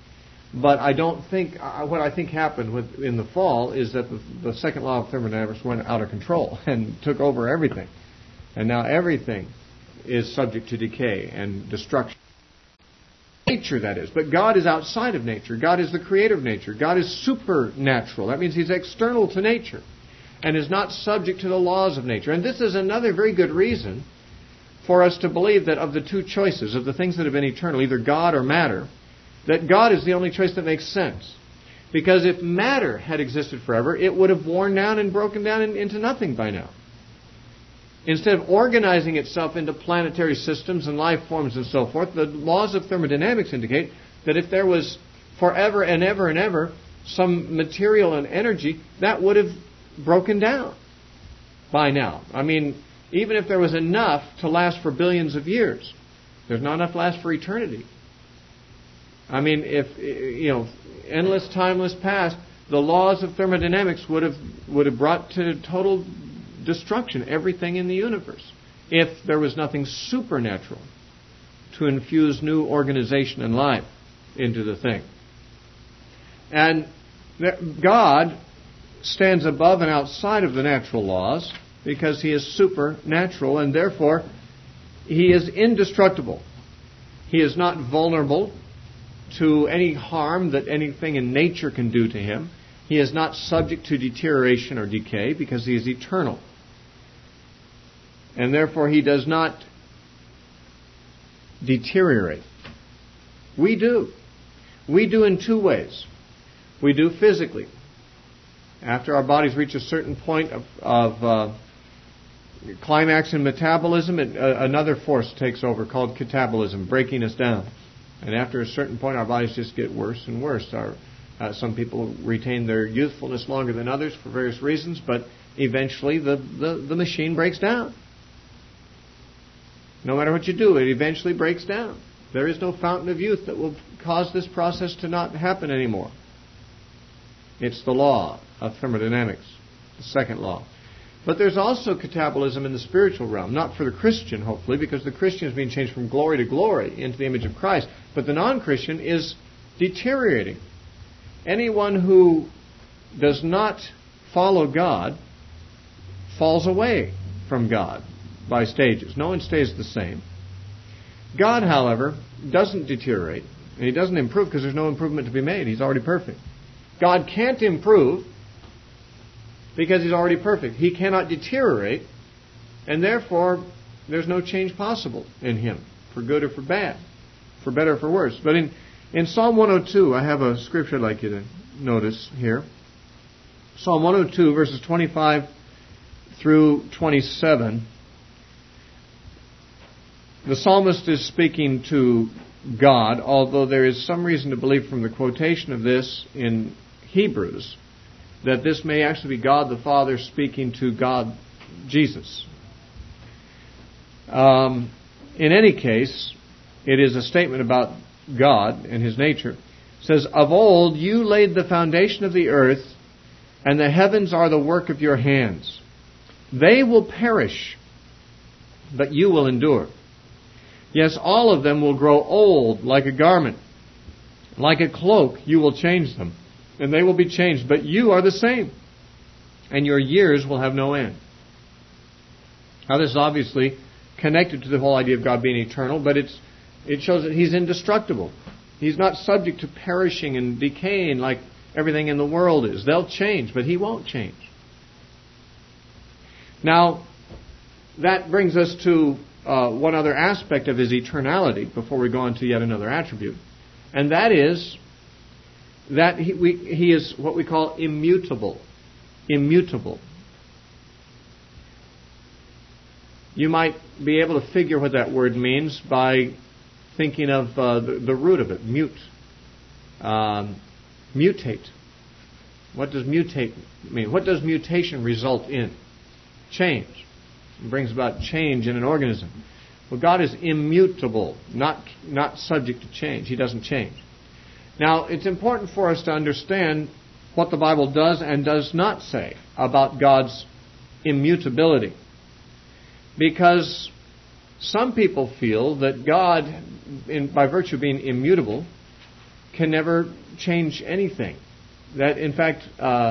But I don't think, what I think happened in the fall is that the second law of thermodynamics went out of control and took over everything. And now everything is subject to decay and destruction. Nature, that is. But God is outside of nature. God is the creator of nature. God is supernatural. That means He's external to nature and is not subject to the laws of nature. And this is another very good reason for us to believe that of the two choices, of the things that have been eternal, either God or matter, that God is the only choice that makes sense. Because if matter had existed forever, it would have worn down and broken down into nothing by now. Instead of organizing itself into planetary systems and life forms and so forth, the laws of thermodynamics indicate that if there was forever and ever some material and energy, that would have broken down by now. I mean, even if there was enough to last for billions of years, there's not enough to last for eternity. I mean, if, endless, timeless past, the laws of thermodynamics would have brought to total destruction everything in the universe if there was nothing supernatural to infuse new organization and life into the thing. And God stands above and outside of the natural laws because He is supernatural, and therefore He is indestructible. He is not vulnerable to any harm that anything in nature can do to Him. He is not subject to deterioration or decay because He is eternal. And therefore He does not deteriorate. We do. We do in two ways. We do physically. After our bodies reach a certain point of climax in metabolism, another force takes over called catabolism, breaking us down. And after a certain point, our bodies just get worse and worse. Some people retain their youthfulness longer than others for various reasons, but eventually the machine breaks down. No matter what you do, it eventually breaks down. There is no fountain of youth that will cause this process to not happen anymore. It's the law of thermodynamics, the second law. But there's also catabolism in the spiritual realm, not for the Christian, hopefully, because the Christian is being changed from glory to glory into the image of Christ. But the non-Christian is deteriorating. Anyone who does not follow God falls away from God by stages. No one stays the same. God, however, doesn't deteriorate, and He doesn't improve because there's no improvement to be made. He's already perfect. God can't improve because He's already perfect. He cannot deteriorate, and therefore there's no change possible in Him, for good or for bad, for better or for worse. But in Psalm 102, I have a scripture I'd like you to notice here. Psalm 102, verses 25 through 27. The psalmist is speaking to God, although there is some reason to believe from the quotation of this in Hebrews that this may actually be God the Father speaking to God Jesus. In any case, it is a statement about God and His nature. It says, "Of old you laid the foundation of the earth, and the heavens are the work of your hands. They will perish, but you will endure. Yes, all of them will grow old like a garment. Like a cloak, you will change them, and they will be changed. But you are the same, and your years will have no end." Now, this is obviously connected to the whole idea of God being eternal, but it shows that He's indestructible. He's not subject to perishing and decaying like everything in the world is. They'll change, but He won't change. Now, that brings us to one other aspect of His eternality before we go on to yet another attribute. And that is that He is what we call immutable. Immutable. You might be able to figure what that word means by thinking of the root of it, mute. Mutate. What does mutate mean? What does mutation result in? Change. It brings about change in an organism. Well, God is immutable, not subject to change. He doesn't change. Now, it's important for us to understand what the Bible does and does not say about God's immutability. Because some people feel that God, by virtue of being immutable, can never change anything. That, in fact,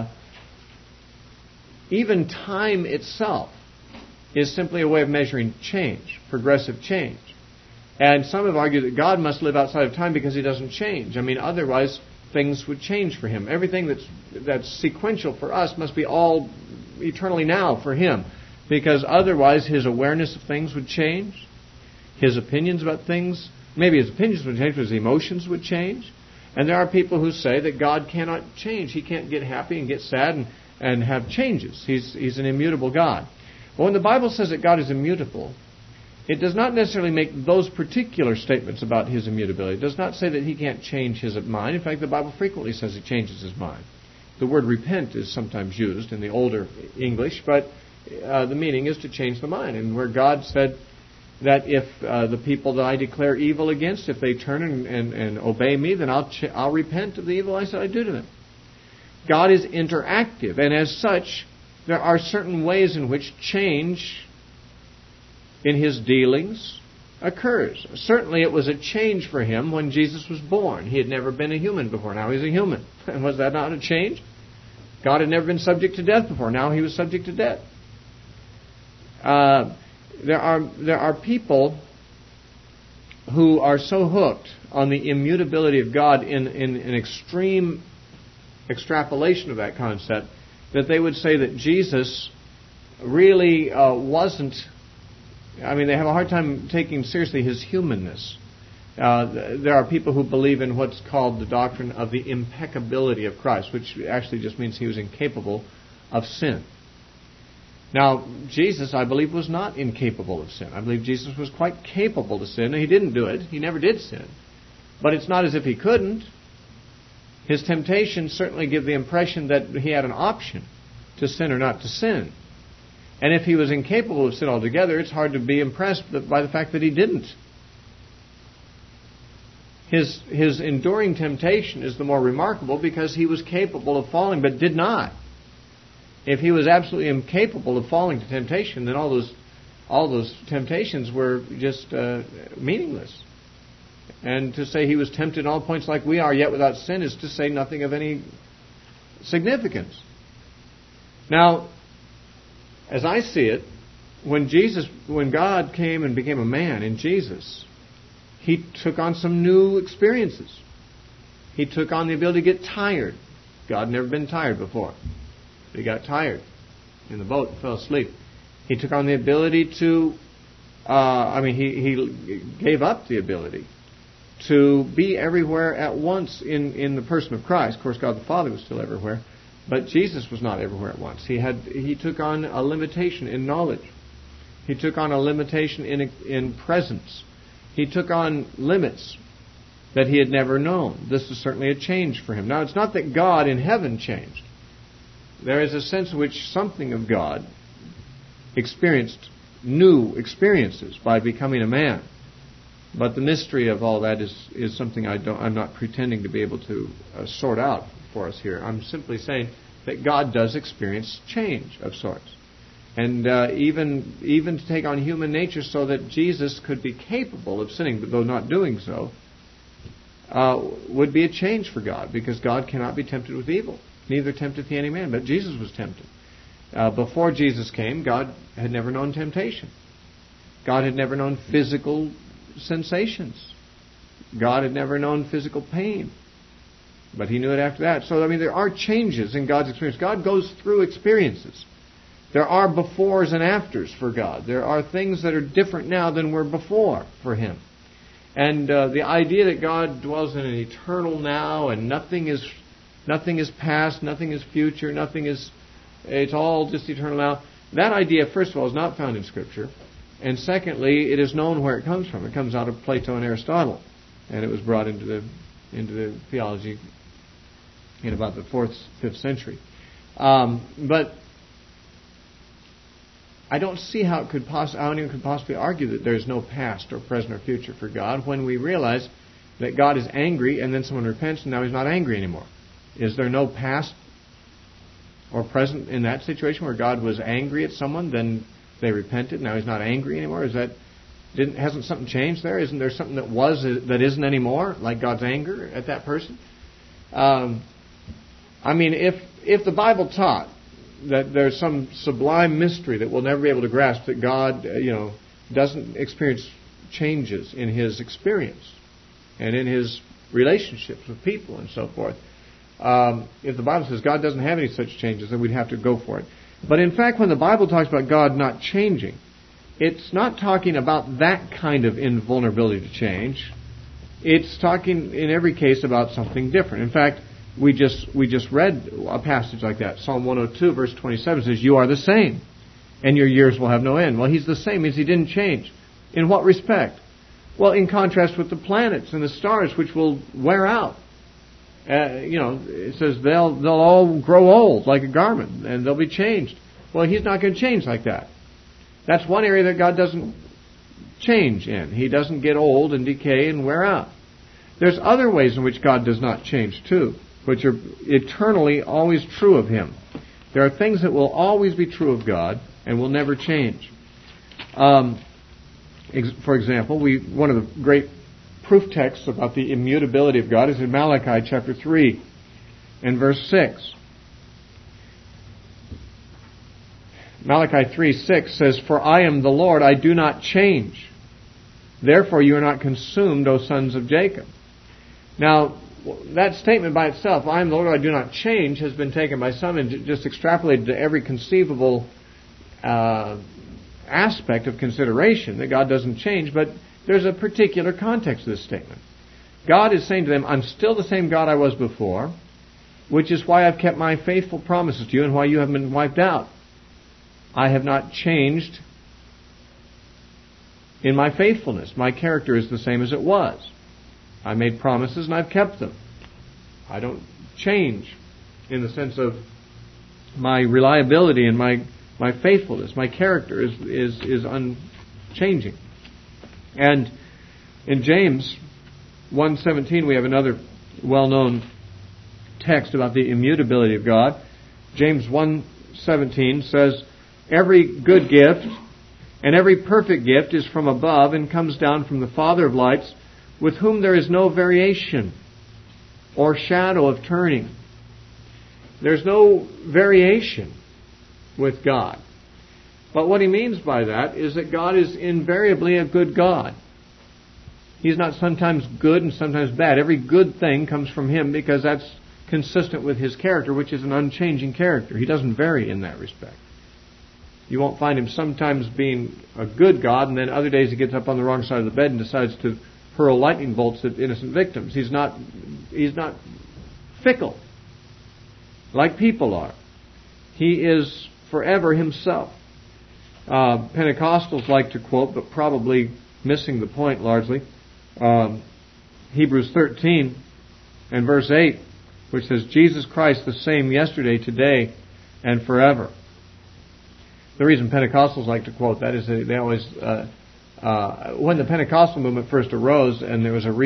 even time itself is simply a way of measuring change, progressive change. And some have argued that God must live outside of time because He doesn't change. I mean, otherwise things would change for Him. Everything that's sequential for us must be all eternally now for Him, because otherwise His awareness of things would change, His opinions about things, maybe His opinions would change, but His emotions would change. And there are people who say that God cannot change. He can't get happy and get sad and have changes. He's an immutable God. But when the Bible says that God is immutable, it does not necessarily make those particular statements about His immutability. It does not say that He can't change His mind. In fact, the Bible frequently says He changes His mind. The word repent is sometimes used in the older English, but the meaning is to change the mind. And where God said that if the people that I declare evil against, if they turn and obey me, then I'll repent of the evil I said I do to them. God is interactive, and as such, there are certain ways in which change in His dealings occurs. Certainly it was a change for Him when Jesus was born. He had never been a human before. Now He's a human. And was that not a change? God had never been subject to death before. Now He was subject to death. There are people who are so hooked on the immutability of God in an extreme extrapolation of that concept that they would say that Jesus really wasn't. I mean, they have a hard time taking seriously His humanness. There are people who believe in what's called the doctrine of the impeccability of Christ, which actually just means He was incapable of sin. Now, Jesus, I believe, was not incapable of sin. I believe Jesus was quite capable of sin. He didn't do it. He never did sin. But it's not as if He couldn't. His temptations certainly give the impression that He had an option to sin or not to sin. And if He was incapable of sin altogether, it's hard to be impressed by the fact that He didn't. His enduring temptation is the more remarkable because He was capable of falling but did not. If He was absolutely incapable of falling to temptation, then all those temptations were just meaningless. And to say He was tempted in all points like we are, yet without sin, is to say nothing of any significance. Now, as I see it, when God came and became a man in Jesus, He took on some new experiences. He took on the ability to get tired. God had never been tired before. He got tired in the boat and fell asleep. He took on the ability to, he gave up the ability to be everywhere at once in the person of Christ. Of course, God the Father was still everywhere, but Jesus was not everywhere at once. He took on a limitation in knowledge. He took on a limitation in presence. He took on limits that He had never known. This is certainly a change for Him. Now, it's not that God in heaven changed. There is a sense in which something of God experienced new experiences by becoming a man. But the mystery of all that is something I'm not pretending to be able to sort out for us here. I'm simply saying that God does experience change of sorts. And even to take on human nature so that Jesus could be capable of sinning, but though not doing so, would be a change for God, because God cannot be tempted with evil. Neither tempteth He any man, but Jesus was tempted. Before Jesus came, God had never known temptation. God had never known physical sensations. God had never known physical pain. But He knew it after that. So, there are changes in God's experience. God goes through experiences. There are befores and afters for God. There are things that are different now than were before for Him. And the idea that God dwells in an eternal now and nothing is past, nothing is future, it's all just eternal now. That idea, first of all, is not found in Scripture. And secondly, it is known where it comes from. It comes out of Plato and Aristotle. And it was brought into the theology in about the 4th, 5th century. But I don't see how anyone could possibly argue that there's no past or present or future for God when we realize that God is angry and then someone repents and now He's not angry anymore. Is there no past or present in that situation where God was angry at someone, then they repented, now He's not angry anymore? Is that Hasn't something changed there? Isn't there something that was that isn't anymore, like God's anger at that person? If the Bible taught that there's some sublime mystery that we'll never be able to grasp, that God, doesn't experience changes in His experience and in His relationships with people and so forth. If the Bible says God doesn't have any such changes, then we'd have to go for it. But in fact, when the Bible talks about God not changing, it's not talking about that kind of invulnerability to change. It's talking in every case about something different. In fact, we just read a passage like that. Psalm 102, verse 27 says, "You are the same, and your years will have no end." Well, He's the same means He didn't change. In what respect? Well, in contrast with the planets and the stars, which will wear out. It says they'll all grow old like a garment, and they'll be changed. Well, He's not going to change like that. That's one area that God doesn't change in. He doesn't get old and decay and wear out. There's other ways in which God does not change too, which are eternally always true of Him. There are things that will always be true of God and will never change. For example, one of the great proof texts about the immutability of God is in Malachi chapter 3 and verse 6. Malachi 3:6 says, "For I am the Lord, I do not change. Therefore you are not consumed, O sons of Jacob." Now, that statement by itself, "I am the Lord, I do not change," has been taken by some and just extrapolated to every conceivable aspect of consideration, that God doesn't change. But there's a particular context to this statement. God is saying to them, "I'm still the same God I was before, which is why I've kept my faithful promises to you and why you haven't been wiped out. I have not changed in my faithfulness. My character is the same as it was. I made promises and I've kept them. I don't change in the sense of my reliability and my faithfulness. My character is unchanging." And in James 1:17 we have another well-known text about the immutability of God. James 1:17 says, "Every good gift and every perfect gift is from above and comes down from the Father of lights, with whom there is no variation or shadow of turning." There's no variation with God. But what he means by that is that God is invariably a good God. He's not sometimes good and sometimes bad. Every good thing comes from Him because that's consistent with His character, which is an unchanging character. He doesn't vary in that respect. You won't find Him sometimes being a good God, and then other days He gets up on the wrong side of the bed and decides to hurl lightning bolts at innocent victims. He's not fickle like people are. He is forever Himself. Pentecostals like to quote, but probably missing the point largely, Hebrews 13 and verse 8, which says, "Jesus Christ the same yesterday, today, and forever." The reason Pentecostals like to quote that is that they always, when the Pentecostal movement first arose and there was a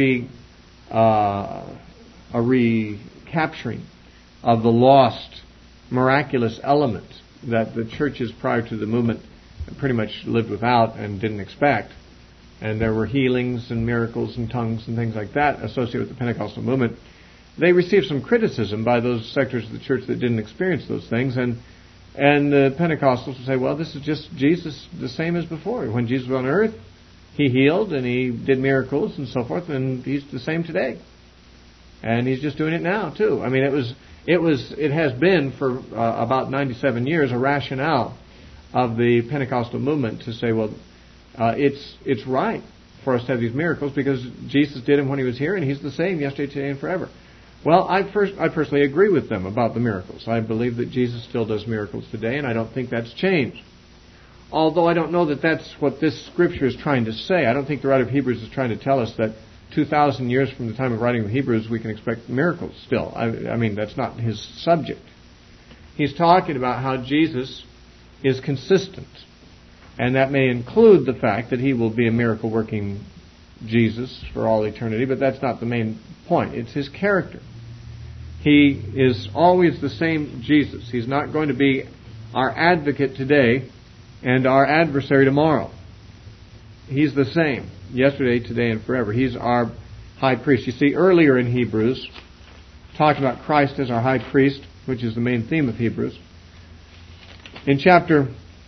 recapturing of the lost miraculous element that the churches prior to the movement pretty much lived without and didn't expect, and there were healings and miracles and tongues and things like that associated with the Pentecostal movement, they received some criticism by those sectors of the church that didn't experience those things, and the Pentecostals would say, "Well, this is just Jesus the same as before. When Jesus was on earth, He healed and He did miracles and so forth, and He's the same today. And He's just doing it now too." I mean, it has been for about 97 years a rationale of the Pentecostal movement to say, well, it's right for us to have these miracles because Jesus did them when He was here, and He's the same yesterday, today, and forever. Well, I personally agree with them about the miracles. I believe that Jesus still does miracles today, and I don't think that's changed. Although I don't know that that's what this Scripture is trying to say. I don't think the writer of Hebrews is trying to tell us that 2,000 years from the time of writing of Hebrews we can expect miracles still. I mean, that's not his subject. He's talking about how Jesus is consistent. And that may include the fact that He will be a miracle-working Jesus for all eternity, but that's not the main point. It's His character. He is always the same Jesus. He's not going to be our advocate today and our adversary tomorrow. He's the same, yesterday, today, and forever. He's our high priest. You see, earlier in Hebrews, talked about Christ as our high priest, which is the main theme of Hebrews. In chapter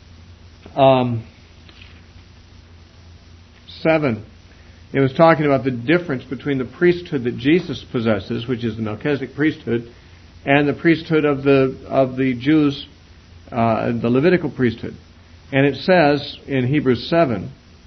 7, it was talking about the difference between the priesthood that Jesus possesses, which is the Melchizedek priesthood, and the priesthood of the Jews, the Levitical priesthood. And it says in Hebrews 7,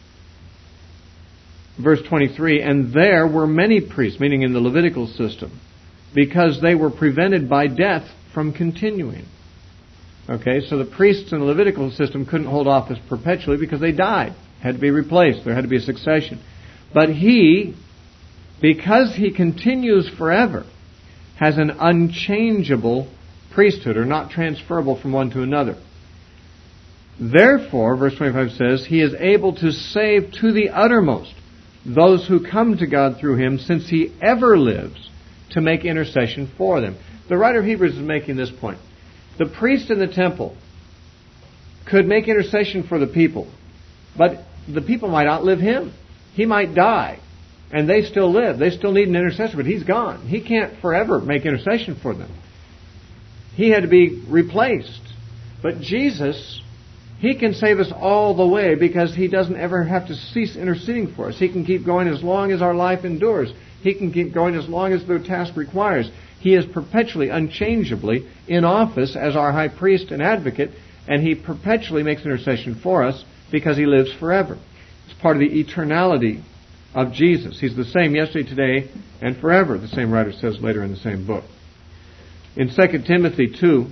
verse 23, and there were many priests, meaning in the Levitical system, because they were prevented by death from continuing. Okay, so the priests in the Levitical system couldn't hold office perpetually because they died, had to be replaced, there had to be a succession. But he, because he continues forever, has an unchangeable priesthood, or not transferable from one to another. Therefore, verse 25 says, he is able to save to the uttermost those who come to God through him, since he ever lives to make intercession for them. The writer of Hebrews is making this point. The priest in the temple could make intercession for the people, but the people might outlive him. He might die, and they still live. They still need an intercessor, but he's gone. He can't forever make intercession for them. He had to be replaced. But Jesus, he can save us all the way because he doesn't ever have to cease interceding for us. He can keep going as long as our life endures. He can keep going as long as the task requires. He is perpetually, unchangeably in office as our high priest and advocate, and he perpetually makes intercession for us because he lives forever. It's part of the eternality of Jesus. He's the same yesterday, today, and forever, the same writer says later in the same book. In 2 Timothy 2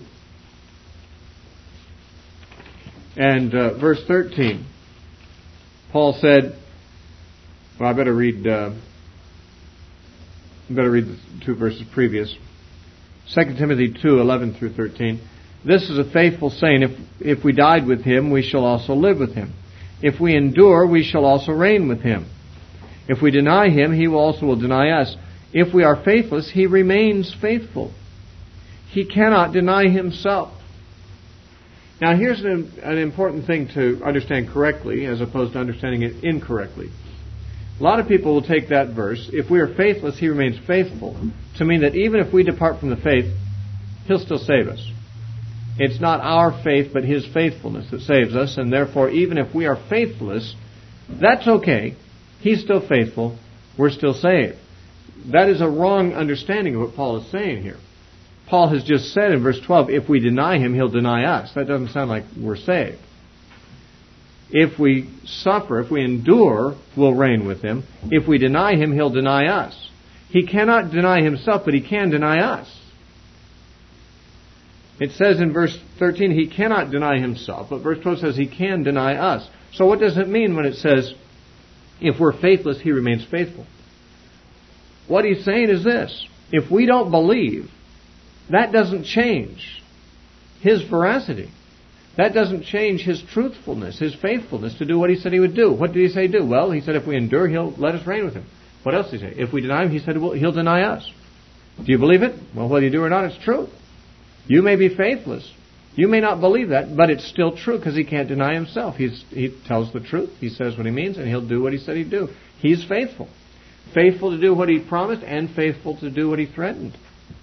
and verse 13, Paul said, well, I better read the 2 verses previous. 2 Timothy 2, 11 through 13. This is a faithful saying, if we died with him, we shall also live with him. If we endure, we shall also reign with him. If we deny him, he also will deny us. If we are faithless, he remains faithful. He cannot deny himself. Now here's an important thing to understand correctly as opposed to understanding it incorrectly. A lot of people will take that verse, if we are faithless, he remains faithful, to mean that even if we depart from the faith, he'll still save us. It's not our faith, but his faithfulness that saves us, and therefore, even if we are faithless, that's okay. He's still faithful. We're still saved. That is a wrong understanding of what Paul is saying here. Paul has just said in verse 12, if we deny him, he'll deny us. That doesn't sound like we're saved. If we suffer, if we endure, we'll reign with him. If we deny him, he'll deny us. He cannot deny himself, but he can deny us. It says in verse 13, he cannot deny himself, but verse 12 says he can deny us. So what does it mean when it says, if we're faithless, he remains faithful? What he's saying is this: if we don't believe, that doesn't change his veracity. That doesn't change his truthfulness, his faithfulness to do what he said he would do. What did he say do? Well, he said if we endure, he'll let us reign with him. What else did he say? If we deny him, he said he'll deny us. Do you believe it? Well, whether you do or not, it's true. You may be faithless. You may not believe that, but it's still true because he can't deny himself. He tells the truth. He says what he means, and he'll do what he said he'd do. He's faithful. Faithful to do what he promised and faithful to do what he threatened.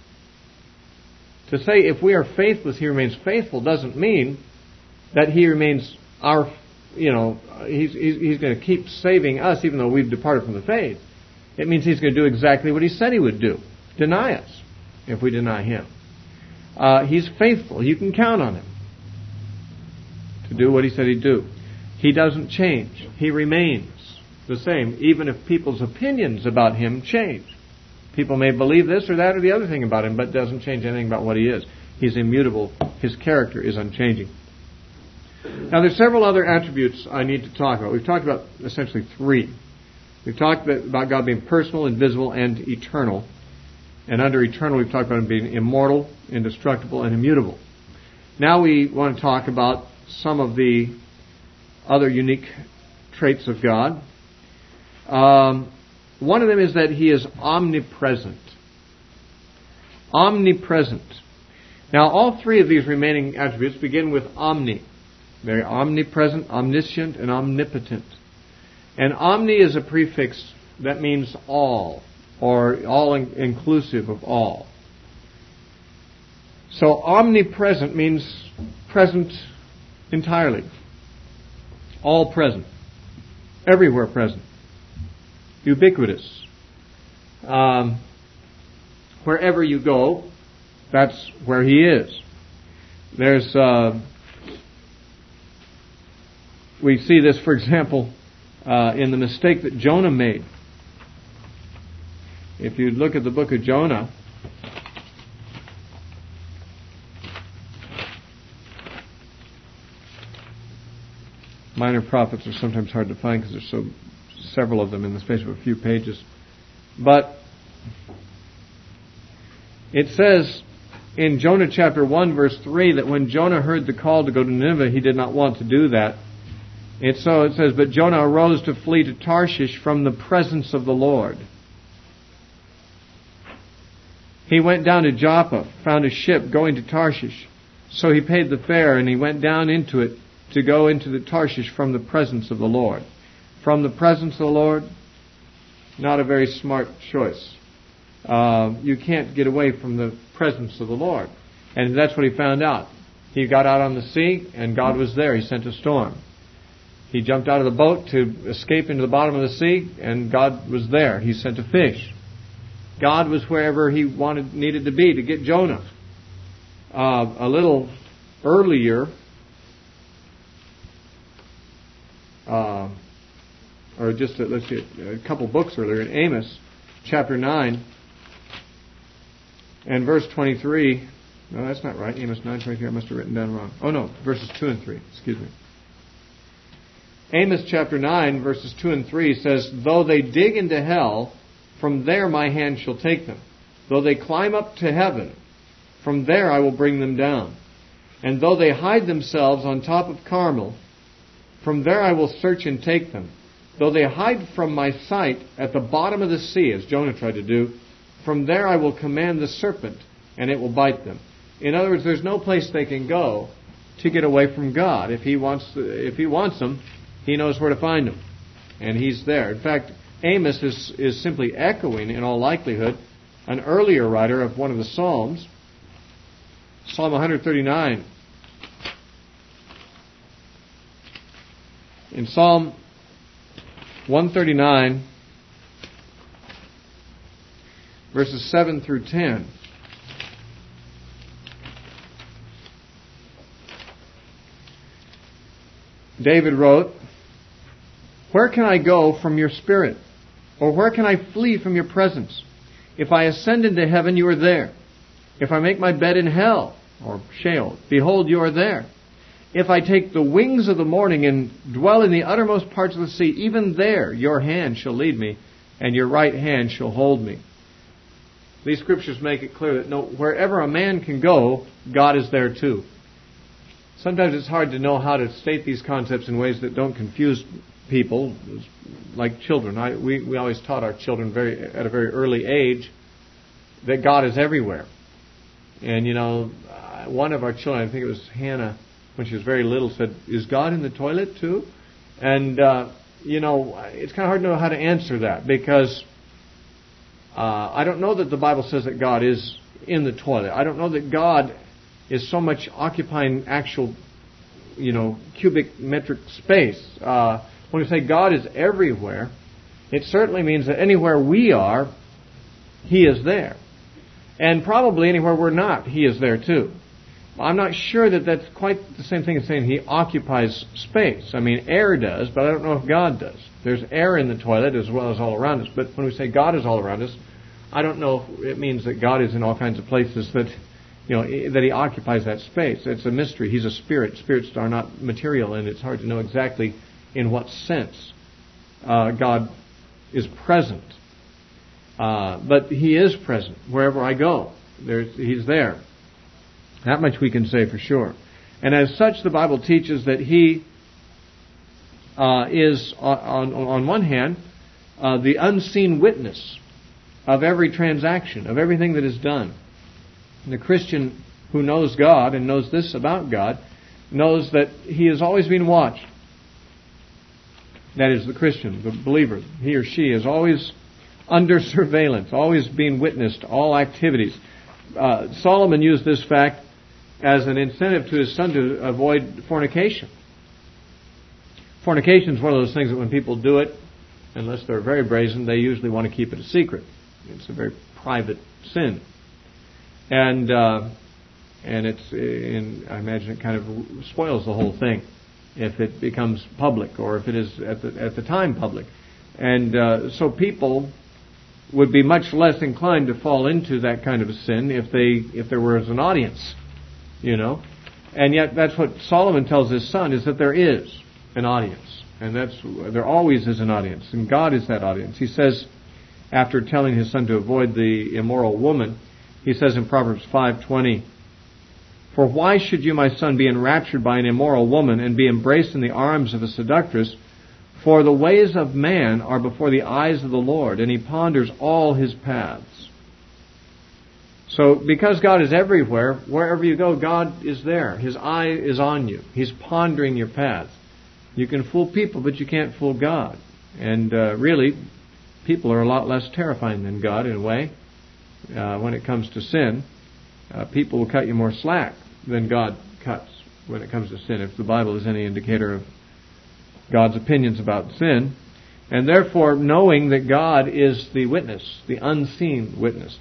To say if we are faithless, he remains faithful doesn't mean that he remains he's going to keep saving us even though we've departed from the faith. It means he's going to do exactly what he said he would do. Deny us if we deny him. He's faithful. You can count on him to do what he said he'd do. He doesn't change. He remains the same, even if people's opinions about him change. People may believe this or that or the other thing about him, but it doesn't change anything about what he is. He's immutable. His character is unchanging. Now, there's several other attributes I need to talk about. We've talked about essentially three. We've talked about God being personal, invisible, and eternal. And under eternal, we've talked about him being immortal, indestructible, and immutable. Now we want to talk about some of the other unique traits of God. One of them is that he is omnipresent. Omnipresent. Now, all three of these remaining attributes begin with omni. Very omnipresent, omniscient, and omnipotent. And omni is a prefix that means all, or all inclusive of all. So omnipresent means present entirely. All present. Everywhere present. Ubiquitous. Wherever you go, that's where He is. There's, we see this, for example, in the mistake that Jonah made. If you look at the book of Jonah, minor prophets are sometimes hard to find because there's several of them in the space of a few pages. But it says in Jonah chapter 1 verse 3 that when Jonah heard the call to go to Nineveh, he did not want to do that. And so it says, but Jonah arose to flee to Tarshish from the presence of the Lord. He went down to Joppa, found a ship going to Tarshish. So he paid the fare and he went down into it to go into the Tarshish from the presence of the Lord. From the presence of the Lord, not a very smart choice. You can't get away from the presence of the Lord. And that's what he found out. He got out on the sea and God was there. He sent a storm. He jumped out of the boat to escape into the bottom of the sea and God was there. He sent a fish. God was wherever He needed to be to get Jonah. A little earlier, or just let's see, a couple books earlier, in Amos chapter 9 and verse 23. No, that's not right. Amos 9:23. I must have written down wrong. Oh no, verses 2 and 3. Excuse me. Amos chapter 9 verses 2 and 3 says, though they dig into hell, from there my hand shall take them. Though they climb up to heaven, from there I will bring them down. And though they hide themselves on top of Carmel, from there I will search and take them. Though they hide from my sight at the bottom of the sea, as Jonah tried to do, from there I will command the serpent, and it will bite them. In other words, there's no place they can go to get away from God. If He wants them, He knows where to find them. And He's there. In fact, Amos is simply echoing, in all likelihood, an earlier writer of one of the Psalms, Psalm 139. In Psalm 139, verses 7 through 10, David wrote, where can I go from your spirit? Or where can I flee from your presence? If I ascend into heaven, you are there. If I make my bed in hell, or Sheol, behold, you are there. If I take the wings of the morning and dwell in the uttermost parts of the sea, even there your hand shall lead me, and your right hand shall hold me. These scriptures make it clear that wherever a man can go, God is there too. Sometimes it's hard to know how to state these concepts in ways that don't confuse people, like children. We always taught our children at a very early age that God is everywhere. And one of our children, I think it was Hannah, when she was very little, said, is God in the toilet too? And, it's kind of hard to know how to answer that because I don't know that the Bible says that God is in the toilet. I don't know that God is so much occupying actual, cubic metric space. When we say God is everywhere, it certainly means that anywhere we are, He is there. And probably anywhere we're not, He is there too. I'm not sure that that's quite the same thing as saying He occupies space. I mean, air does, but I don't know if God does. There's air in the toilet as well as all around us. But when we say God is all around us, I don't know if it means that God is in all kinds of places that He occupies that space. It's a mystery. He's a spirit. Spirits are not material, and it's hard to know exactly in what sense God is present. But He is present wherever I go. He's there. That much we can say for sure. And as such, the Bible teaches that He is, on one hand, the unseen witness of every transaction, of everything that is done. And the Christian who knows God and knows this about God knows that He is always being watched. that is the Christian, the believer, he or she is always under surveillance, always being witness to all activities. Solomon used this fact as an incentive to his son to avoid fornication. Fornication is one of those things that when people do it, unless they're very brazen, they usually want to keep it a secret. It's a very private sin. And I imagine it kind of spoils the whole thing if it becomes public, or if it is at the time public. And so people would be much less inclined to fall into that kind of a sin if there was an audience, you know. And yet that's what Solomon tells his son, is that there is an audience. And there always is an audience. And God is that audience. He says, after telling his son to avoid the immoral woman, he says in Proverbs 5:20, "For why should you, my son, be enraptured by an immoral woman and be embraced in the arms of a seductress? For the ways of man are before the eyes of the Lord, and he ponders all his paths." So, because God is everywhere, wherever you go, God is there. His eye is on you. He's pondering your paths. You can fool people, but you can't fool God. And really, people are a lot less terrifying than God in a way. When it comes to sin, people will cut you more slack than God cuts when it comes to sin, if the Bible is any indicator of God's opinions about sin. And therefore, knowing that God is the witness, the unseen witness,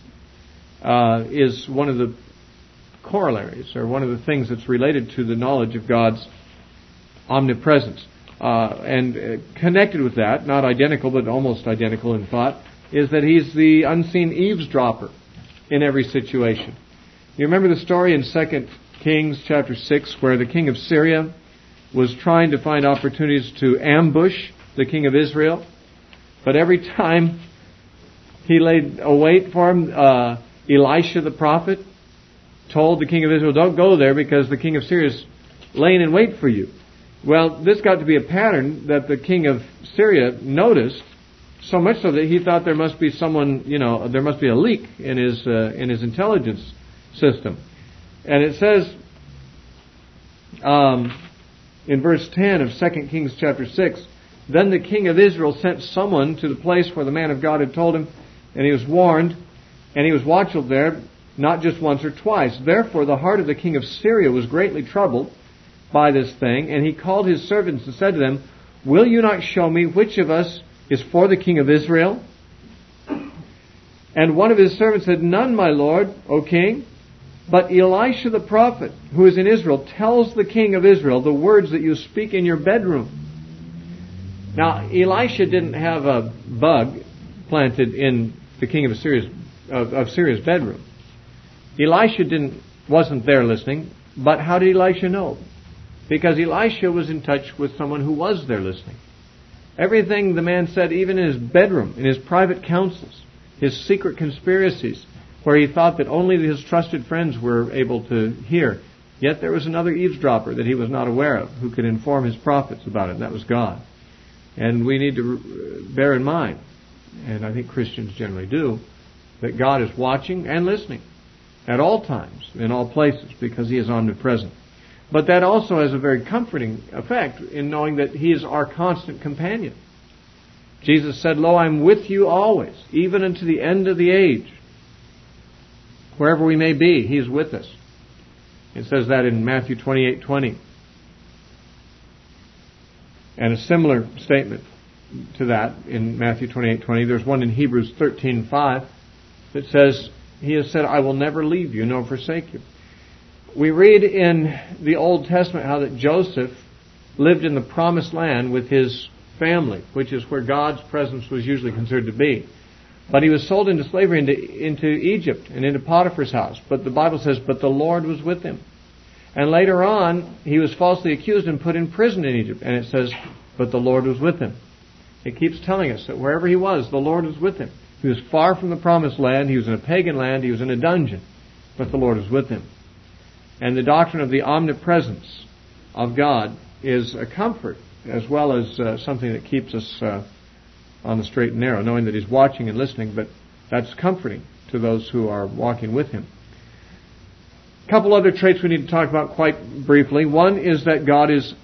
is one of the corollaries, or one of the things that's related to the knowledge of God's omnipresence. And connected with that, not identical but almost identical in thought, is that He's the unseen eavesdropper in every situation. You remember the story in 2 Kings chapter 6 where the king of Syria was trying to find opportunities to ambush the king of Israel, but every time he laid a wait for him, Elisha the prophet told the king of Israel, "Don't go there because the king of Syria is laying in wait for you." Well, this got to be a pattern that the king of Syria noticed, so much so that he thought there must be someone, there must be a leak in his intelligence system. And it says in verse 10 of 2 Kings chapter 6, "Then the king of Israel sent someone to the place where the man of God had told him, and he was warned, and he was watchful there, not just once or twice. Therefore the heart of the king of Syria was greatly troubled by this thing, and he called his servants and said to them, 'Will you not show me which of us is for the king of Israel?' And one of his servants said, 'None, my lord, O king. But Elisha the prophet, who is in Israel, tells the king of Israel the words that you speak in your bedroom.'" Now, Elisha didn't have a bug planted in the king of Syria's bedroom. Elisha wasn't there listening, but how did Elisha know? Because Elisha was in touch with someone who was there listening. Everything the man said, even in his bedroom, in his private councils, his secret conspiracies, where he thought that only his trusted friends were able to hear. Yet there was another eavesdropper that he was not aware of who could inform his prophets about it, and that was God. And we need to bear in mind, and I think Christians generally do, that God is watching and listening at all times, in all places, because He is omnipresent. But that also has a very comforting effect in knowing that He is our constant companion. Jesus said, "Lo, I'm with you always, even unto the end of the age." Wherever we may be, He is with us. It says that in Matthew 28:20. And a similar statement to that in Matthew 28:20. There's one in Hebrews 13:5 that says, He has said, "I will never leave you nor forsake you." We read in the Old Testament how that Joseph lived in the Promised Land with his family, which is where God's presence was usually considered to be. But he was sold into slavery into Egypt and into Potiphar's house. But the Bible says, "But the Lord was with him." And later on, he was falsely accused and put in prison in Egypt. And it says, "But the Lord was with him." It keeps telling us that wherever he was, the Lord was with him. He was far from the Promised Land. He was in a pagan land. He was in a dungeon. But the Lord was with him. And the doctrine of the omnipresence of God is a comfort as well as something that keeps us on the straight and narrow, knowing that He's watching and listening, but that's comforting to those who are walking with Him. A couple other traits we need to talk about quite briefly. One is that God is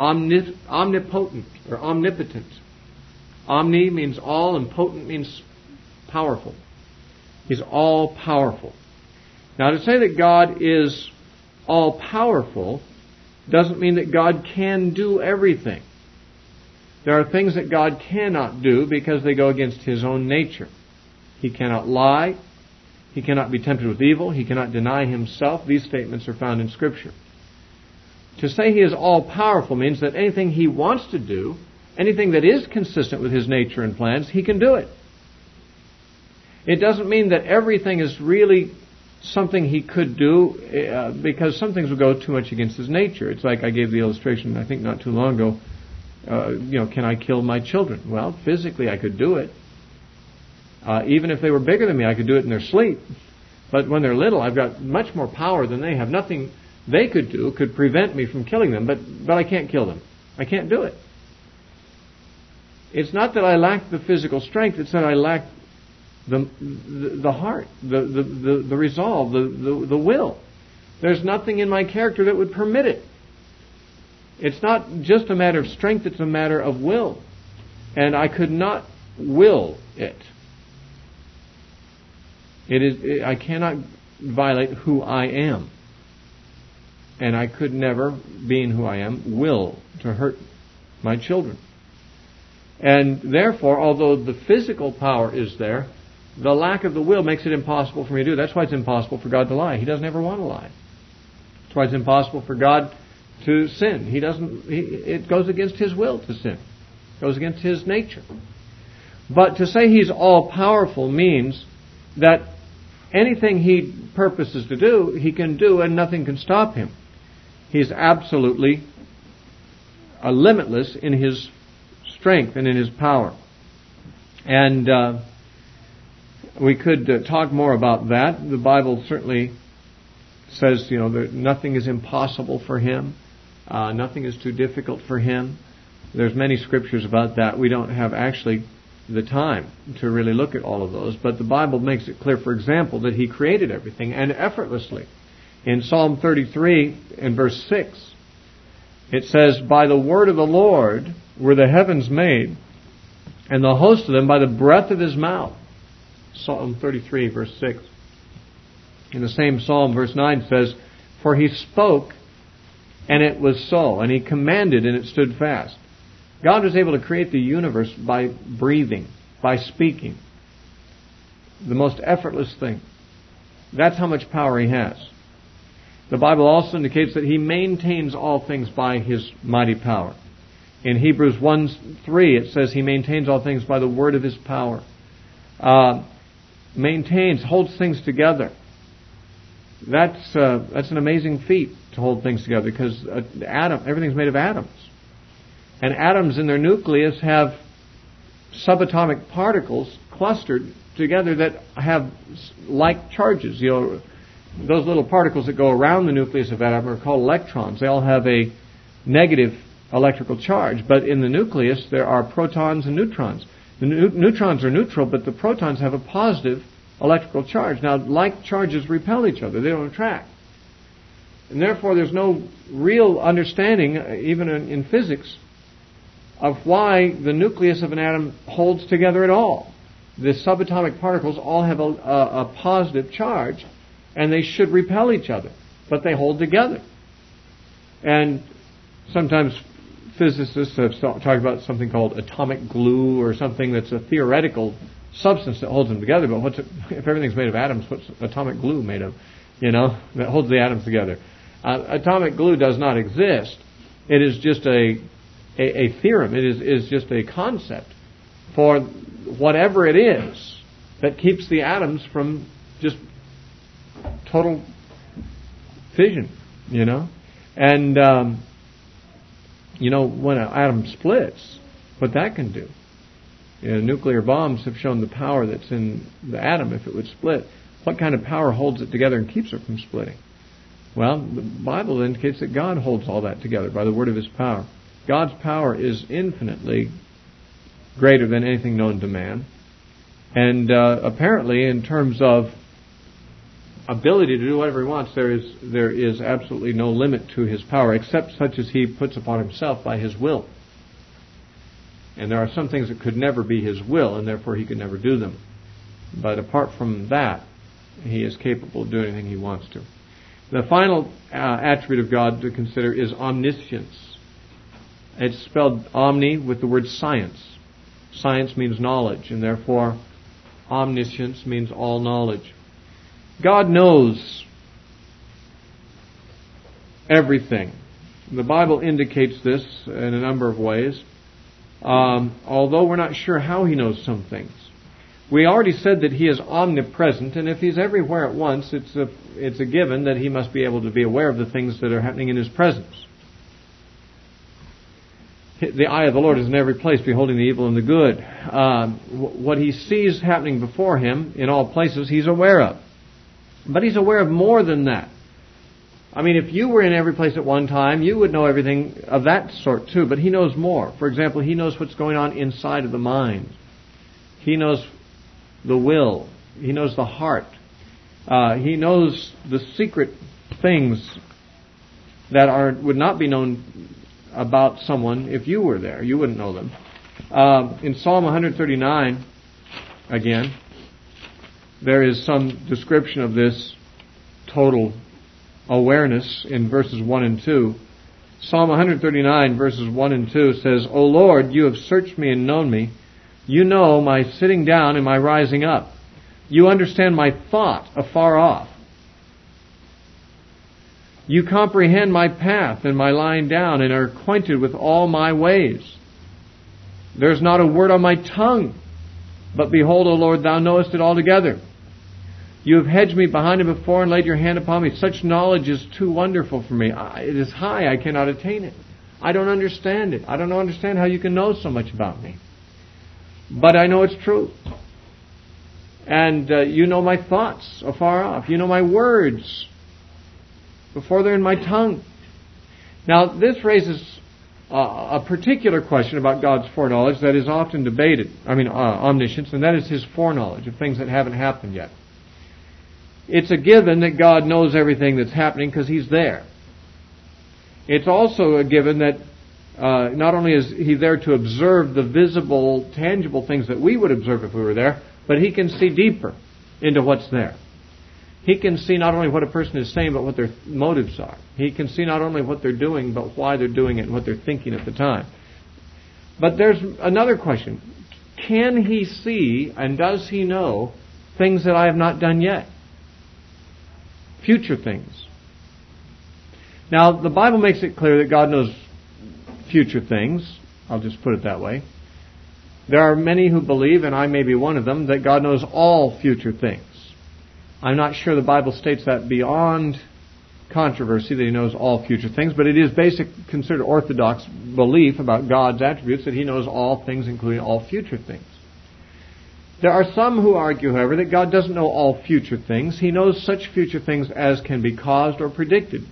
omnipotent or omnipotent. Omni means all and potent means powerful. He's all powerful. Now, to say that God is all powerful doesn't mean that God can do everything. There are things that God cannot do because they go against His own nature. He cannot lie. He cannot be tempted with evil. He cannot deny Himself. These statements are found in Scripture. To say He is all-powerful means that anything He wants to do, anything that is consistent with His nature and plans, He can do it. It doesn't mean that everything is really something He could do, because some things would go too much against His nature. It's like I gave the illustration, I think not too long ago, can I kill my children? Well, physically I could do it. Even if they were bigger than me, I could do it in their sleep. But when they're little, I've got much more power than they have. Nothing they could do could prevent me from killing them, but I can't kill them. I can't do it. It's not that I lack the physical strength, it's that I lack the heart, the resolve, the will. There's nothing in my character that would permit it. It's not just a matter of strength, it's a matter of will. And I could not will it. I cannot violate who I am. And I could never, being who I am, will to hurt my children. And therefore, although the physical power is there, the lack of the will makes it impossible for me to do. That's why it's impossible for God to lie. He doesn't ever want to lie. That's why it's impossible for God to sin. It goes against His will to sin. It goes against His nature. But to say He's all-powerful means that anything He purposes to do, He can do and nothing can stop Him. He's absolutely limitless in His strength and in His power. And we could talk more about that. The Bible certainly says, that nothing is impossible for Him. Nothing is too difficult for Him. There's many scriptures about that. We don't have actually the time to really look at all of those. But the Bible makes it clear, for example, that He created everything and effortlessly. In Psalm 33 and verse 6, it says, "By the word of the Lord were the heavens made, and the host of them by the breath of His mouth." Psalm 33 verse 6. In the same psalm, verse 9 says, "For He spoke, and it was so, and He commanded, and it stood fast." God was able to create the universe by breathing, by speaking. The most effortless thing. That's how much power He has. The Bible also indicates that He maintains all things by His mighty power. In Hebrews 1:3 it says He maintains all things by the word of His power. Maintains, holds things together. That's an amazing feat to hold things together, because everything's made of atoms. And atoms in their nucleus have subatomic particles clustered together that have like charges. Those little particles that go around the nucleus of an atom are called electrons. They all have a negative electrical charge. But in the nucleus, there are protons and neutrons. The neutrons are neutral, but the protons have a positive electrical charge. Now, like charges repel each other. They don't attract. And therefore, there's no real understanding, even in physics, of why the nucleus of an atom holds together at all. The subatomic particles all have a positive charge, and they should repel each other, but they hold together. And sometimes physicists have talked about something called atomic glue, or something that's a theoretical substance that holds them together. But if everything's made of atoms, what's atomic glue made of? That holds the atoms together. Atomic glue does not exist. It is just a theorem. It is just a concept for whatever it is that keeps the atoms from just total fission, And, when an atom splits, what that can do. Nuclear bombs have shown the power that's in the atom if it would split. What kind of power holds it together and keeps it from splitting? Well, the Bible indicates that God holds all that together by the word of His power. God's power is infinitely greater than anything known to man. And apparently, in terms of ability to do whatever He wants. There is absolutely no limit to His power, except such as He puts upon Himself by His will. And there are some things that could never be His will, and therefore He could never do them. But apart from that, He is capable of doing anything He wants to. The final attribute of God to consider is omniscience. It's spelled omni with the word science. Science means knowledge, and therefore omniscience means all knowledge. God knows everything. The Bible indicates this in a number of ways, although we're not sure how He knows some things. We already said that He is omnipresent, and if He's everywhere at once, it's a given that He must be able to be aware of the things that are happening in His presence. The eye of the Lord is in every place, beholding the evil and the good. What He sees happening before Him in all places, He's aware of. But He's aware of more than that. I mean, if you were in every place at one time, you would know everything of that sort too, but He knows more. For example, He knows what's going on inside of the mind. He knows the will. He knows the heart. He knows the secret things that would not be known about someone if you were there. You wouldn't know them. In Psalm 139, again, there is some description of this total awareness in verses 1 and 2. Psalm 139, verses 1 and 2 says, O Lord, you have searched me and known me. You know my sitting down and my rising up. You understand my thought afar off. You comprehend my path and my lying down and are acquainted with all my ways. There is not a word on my tongue, but behold, O Lord, thou knowest it altogether. You have hedged me behind and before and laid your hand upon me. Such knowledge is too wonderful for me. It is high, I cannot attain it. I don't understand it. I don't understand how you can know so much about me. But I know it's true. And you know my thoughts afar off. You know my words before they're in my tongue. Now, this raises a particular question about God's foreknowledge that is often debated. Omniscience, and that is His foreknowledge of things that haven't happened yet. It's a given that God knows everything that's happening because He's there. It's also a given that not only is He there to observe the visible, tangible things that we would observe if we were there, but He can see deeper into what's there. He can see not only what a person is saying, but what their motives are. He can see not only what they're doing, but why they're doing it and what they're thinking at the time. But there's another question. Can He see and does He know things that I have not done yet? Future things. Now, the Bible makes it clear that God knows future things. I'll just put it that way. There are many who believe, and I may be one of them, that God knows all future things. I'm not sure the Bible states that beyond controversy, that He knows all future things, but it is considered orthodox belief about God's attributes that He knows all things, including all future things. There are some who argue, however, that God doesn't know all future things. He knows such future things as can be caused or predicted.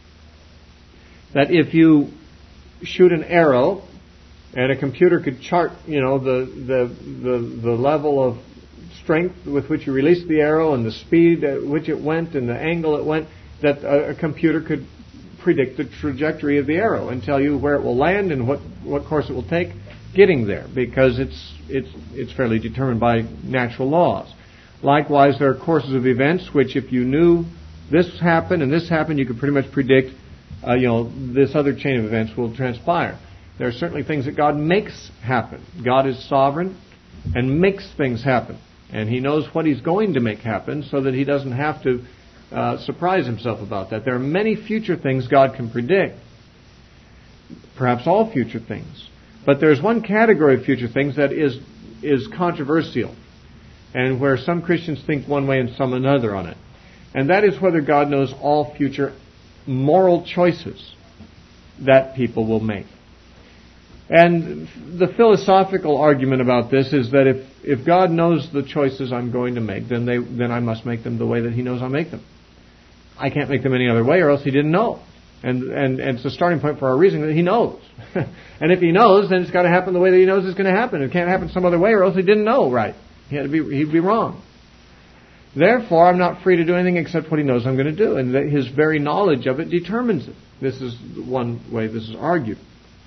That if you shoot an arrow, and a computer could chart, the level of strength with which you released the arrow and the speed at which it went and the angle it went, that a computer could predict the trajectory of the arrow and tell you where it will land and what course it will take getting there, because it's fairly determined by natural laws. Likewise, there are courses of events which, if you knew this happened and this happened, you could pretty much predict, this other chain of events will transpire. There are certainly things that God makes happen. God is sovereign and makes things happen. And He knows what He's going to make happen so that He doesn't have to surprise Himself about that. There are many future things God can predict. Perhaps all future things. But there's one category of future things that is controversial, and where some Christians think one way and some another on it. And that is whether God knows all future moral choices that people will make. And the philosophical argument about this is that if God knows the choices I'm going to make, then I must make them the way that He knows I'll make them. I can't make them any other way, or else He didn't know. And it's a starting point for our reasoning that He knows. And if He knows, then it's got to happen the way that He knows it's going to happen. It can't happen some other way, or else He didn't know right. He'd be wrong. Therefore, I'm not free to do anything except what He knows I'm going to do. And that His very knowledge of it determines it. This is one way this is argued.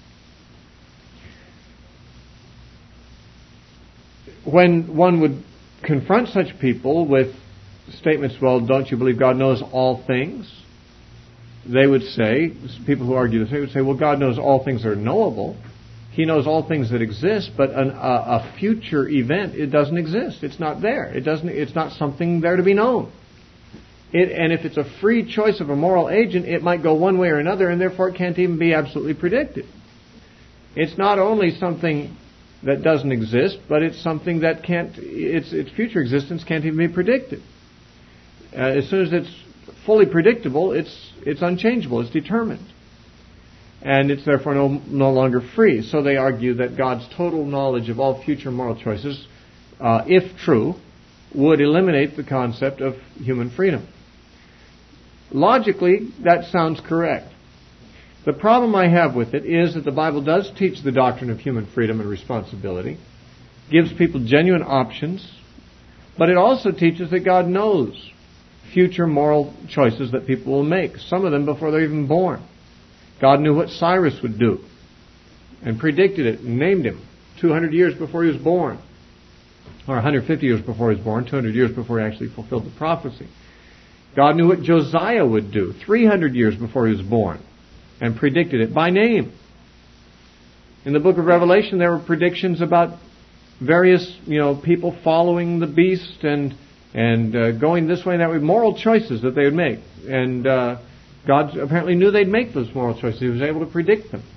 When one would confront such people with statements, well, don't you believe God knows all things? They would say, people who argue this, they would say, well, God knows all things that are knowable. He knows all things that exist, but a future event, it doesn't exist. It's not there. It's not something there to be known. And if it's a free choice of a moral agent, it might go one way or another, and therefore it can't even be absolutely predicted. It's not only something that doesn't exist, but it's something that its future existence can't even be predicted. As soon as it's fully predictable, it's unchangeable, it's determined. And it's therefore no longer free. So they argue that God's total knowledge of all future moral choices, if true, would eliminate the concept of human freedom. Logically, that sounds correct. The problem I have with it is that the Bible does teach the doctrine of human freedom and responsibility, gives people genuine options, but it also teaches that God knows future moral choices that people will make, some of them before they're even born. God knew what Cyrus would do and predicted it and named him 200 years before he was born, or 150 years before he was born, 200 years before he actually fulfilled the prophecy. God knew what Josiah would do 300 years before he was born and predicted it by name. In the book of Revelation, there were predictions about various, people following the beast and going this way and that way, moral choices that they would make. And God apparently knew they'd make those moral choices. He was able to predict them.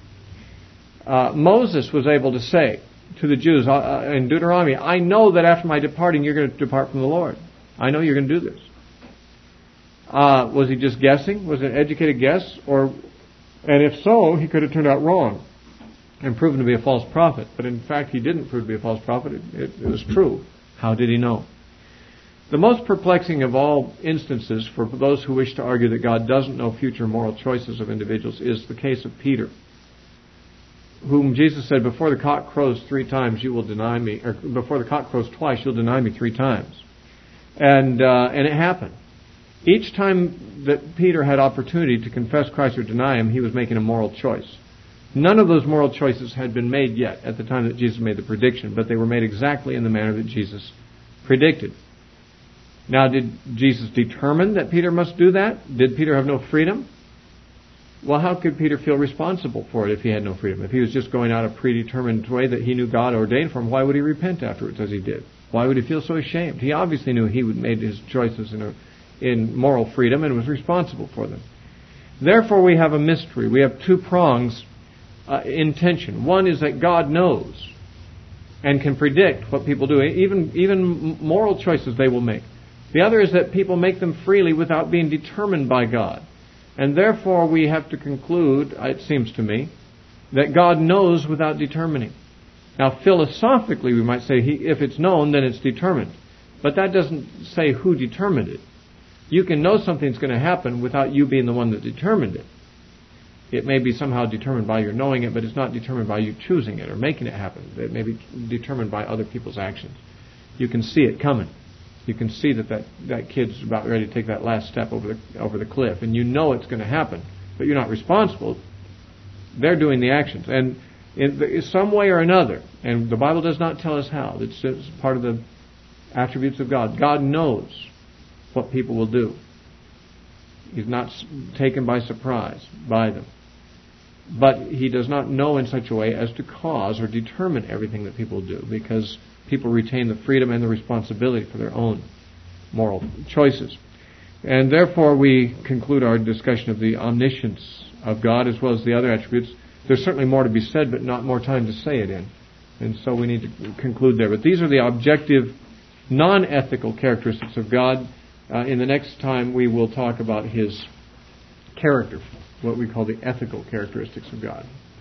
Moses was able to say to the Jews in Deuteronomy, I know that after my departing you're going to depart from the Lord. I know you're going to do this. Was he just guessing? Was it an educated guess? And if so, he could have turned out wrong and proven to be a false prophet. But in fact, he didn't prove to be a false prophet. It was true. How did he know? The most perplexing of all instances for those who wish to argue that God doesn't know future moral choices of individuals is the case of Peter, whom Jesus said, before the cock crows 3 times, you will deny me, or before the cock crows twice, you'll deny me 3 times. And it happened. Each time that Peter had opportunity to confess Christ or deny him, he was making a moral choice. None of those moral choices had been made yet at the time that Jesus made the prediction, but they were made exactly in the manner that Jesus predicted. Now, did Jesus determine that Peter must do that? Did Peter have no freedom? Well, how could Peter feel responsible for it if he had no freedom? If he was just going out a predetermined way that he knew God ordained for him, why would he repent afterwards as he did? Why would he feel so ashamed? He obviously knew he would made his choices in moral freedom and was responsible for them. Therefore, we have a mystery. We have 2 prongs in tension. One is that God knows and can predict what people do, even moral choices they will make. The other is that people make them freely without being determined by God. And therefore we have to conclude, it seems to me, that God knows without determining. Now philosophically we might say if it's known then it's determined. But that doesn't say who determined it. You can know something's going to happen without you being the one that determined it. It may be somehow determined by your knowing it, but it's not determined by you choosing it or making it happen. It may be determined by other people's actions. You can see it coming. You can see that kid's about ready to take that last step over the cliff, and you know it's going to happen, but you're not responsible. They're doing the actions, and in some way or another, and the Bible does not tell us how. It's part of the attributes of God. God knows what people will do. He's not taken by surprise by them. But He does not know in such a way as to cause or determine everything that people do, because people retain the freedom and the responsibility for their own moral choices. And therefore we conclude our discussion of the omniscience of God as well as the other attributes. There's certainly more to be said, but not more time to say it in. And so we need to conclude there. But these are the objective, non-ethical characteristics of God. In the next time we will talk about His character, what we call the ethical characteristics of God.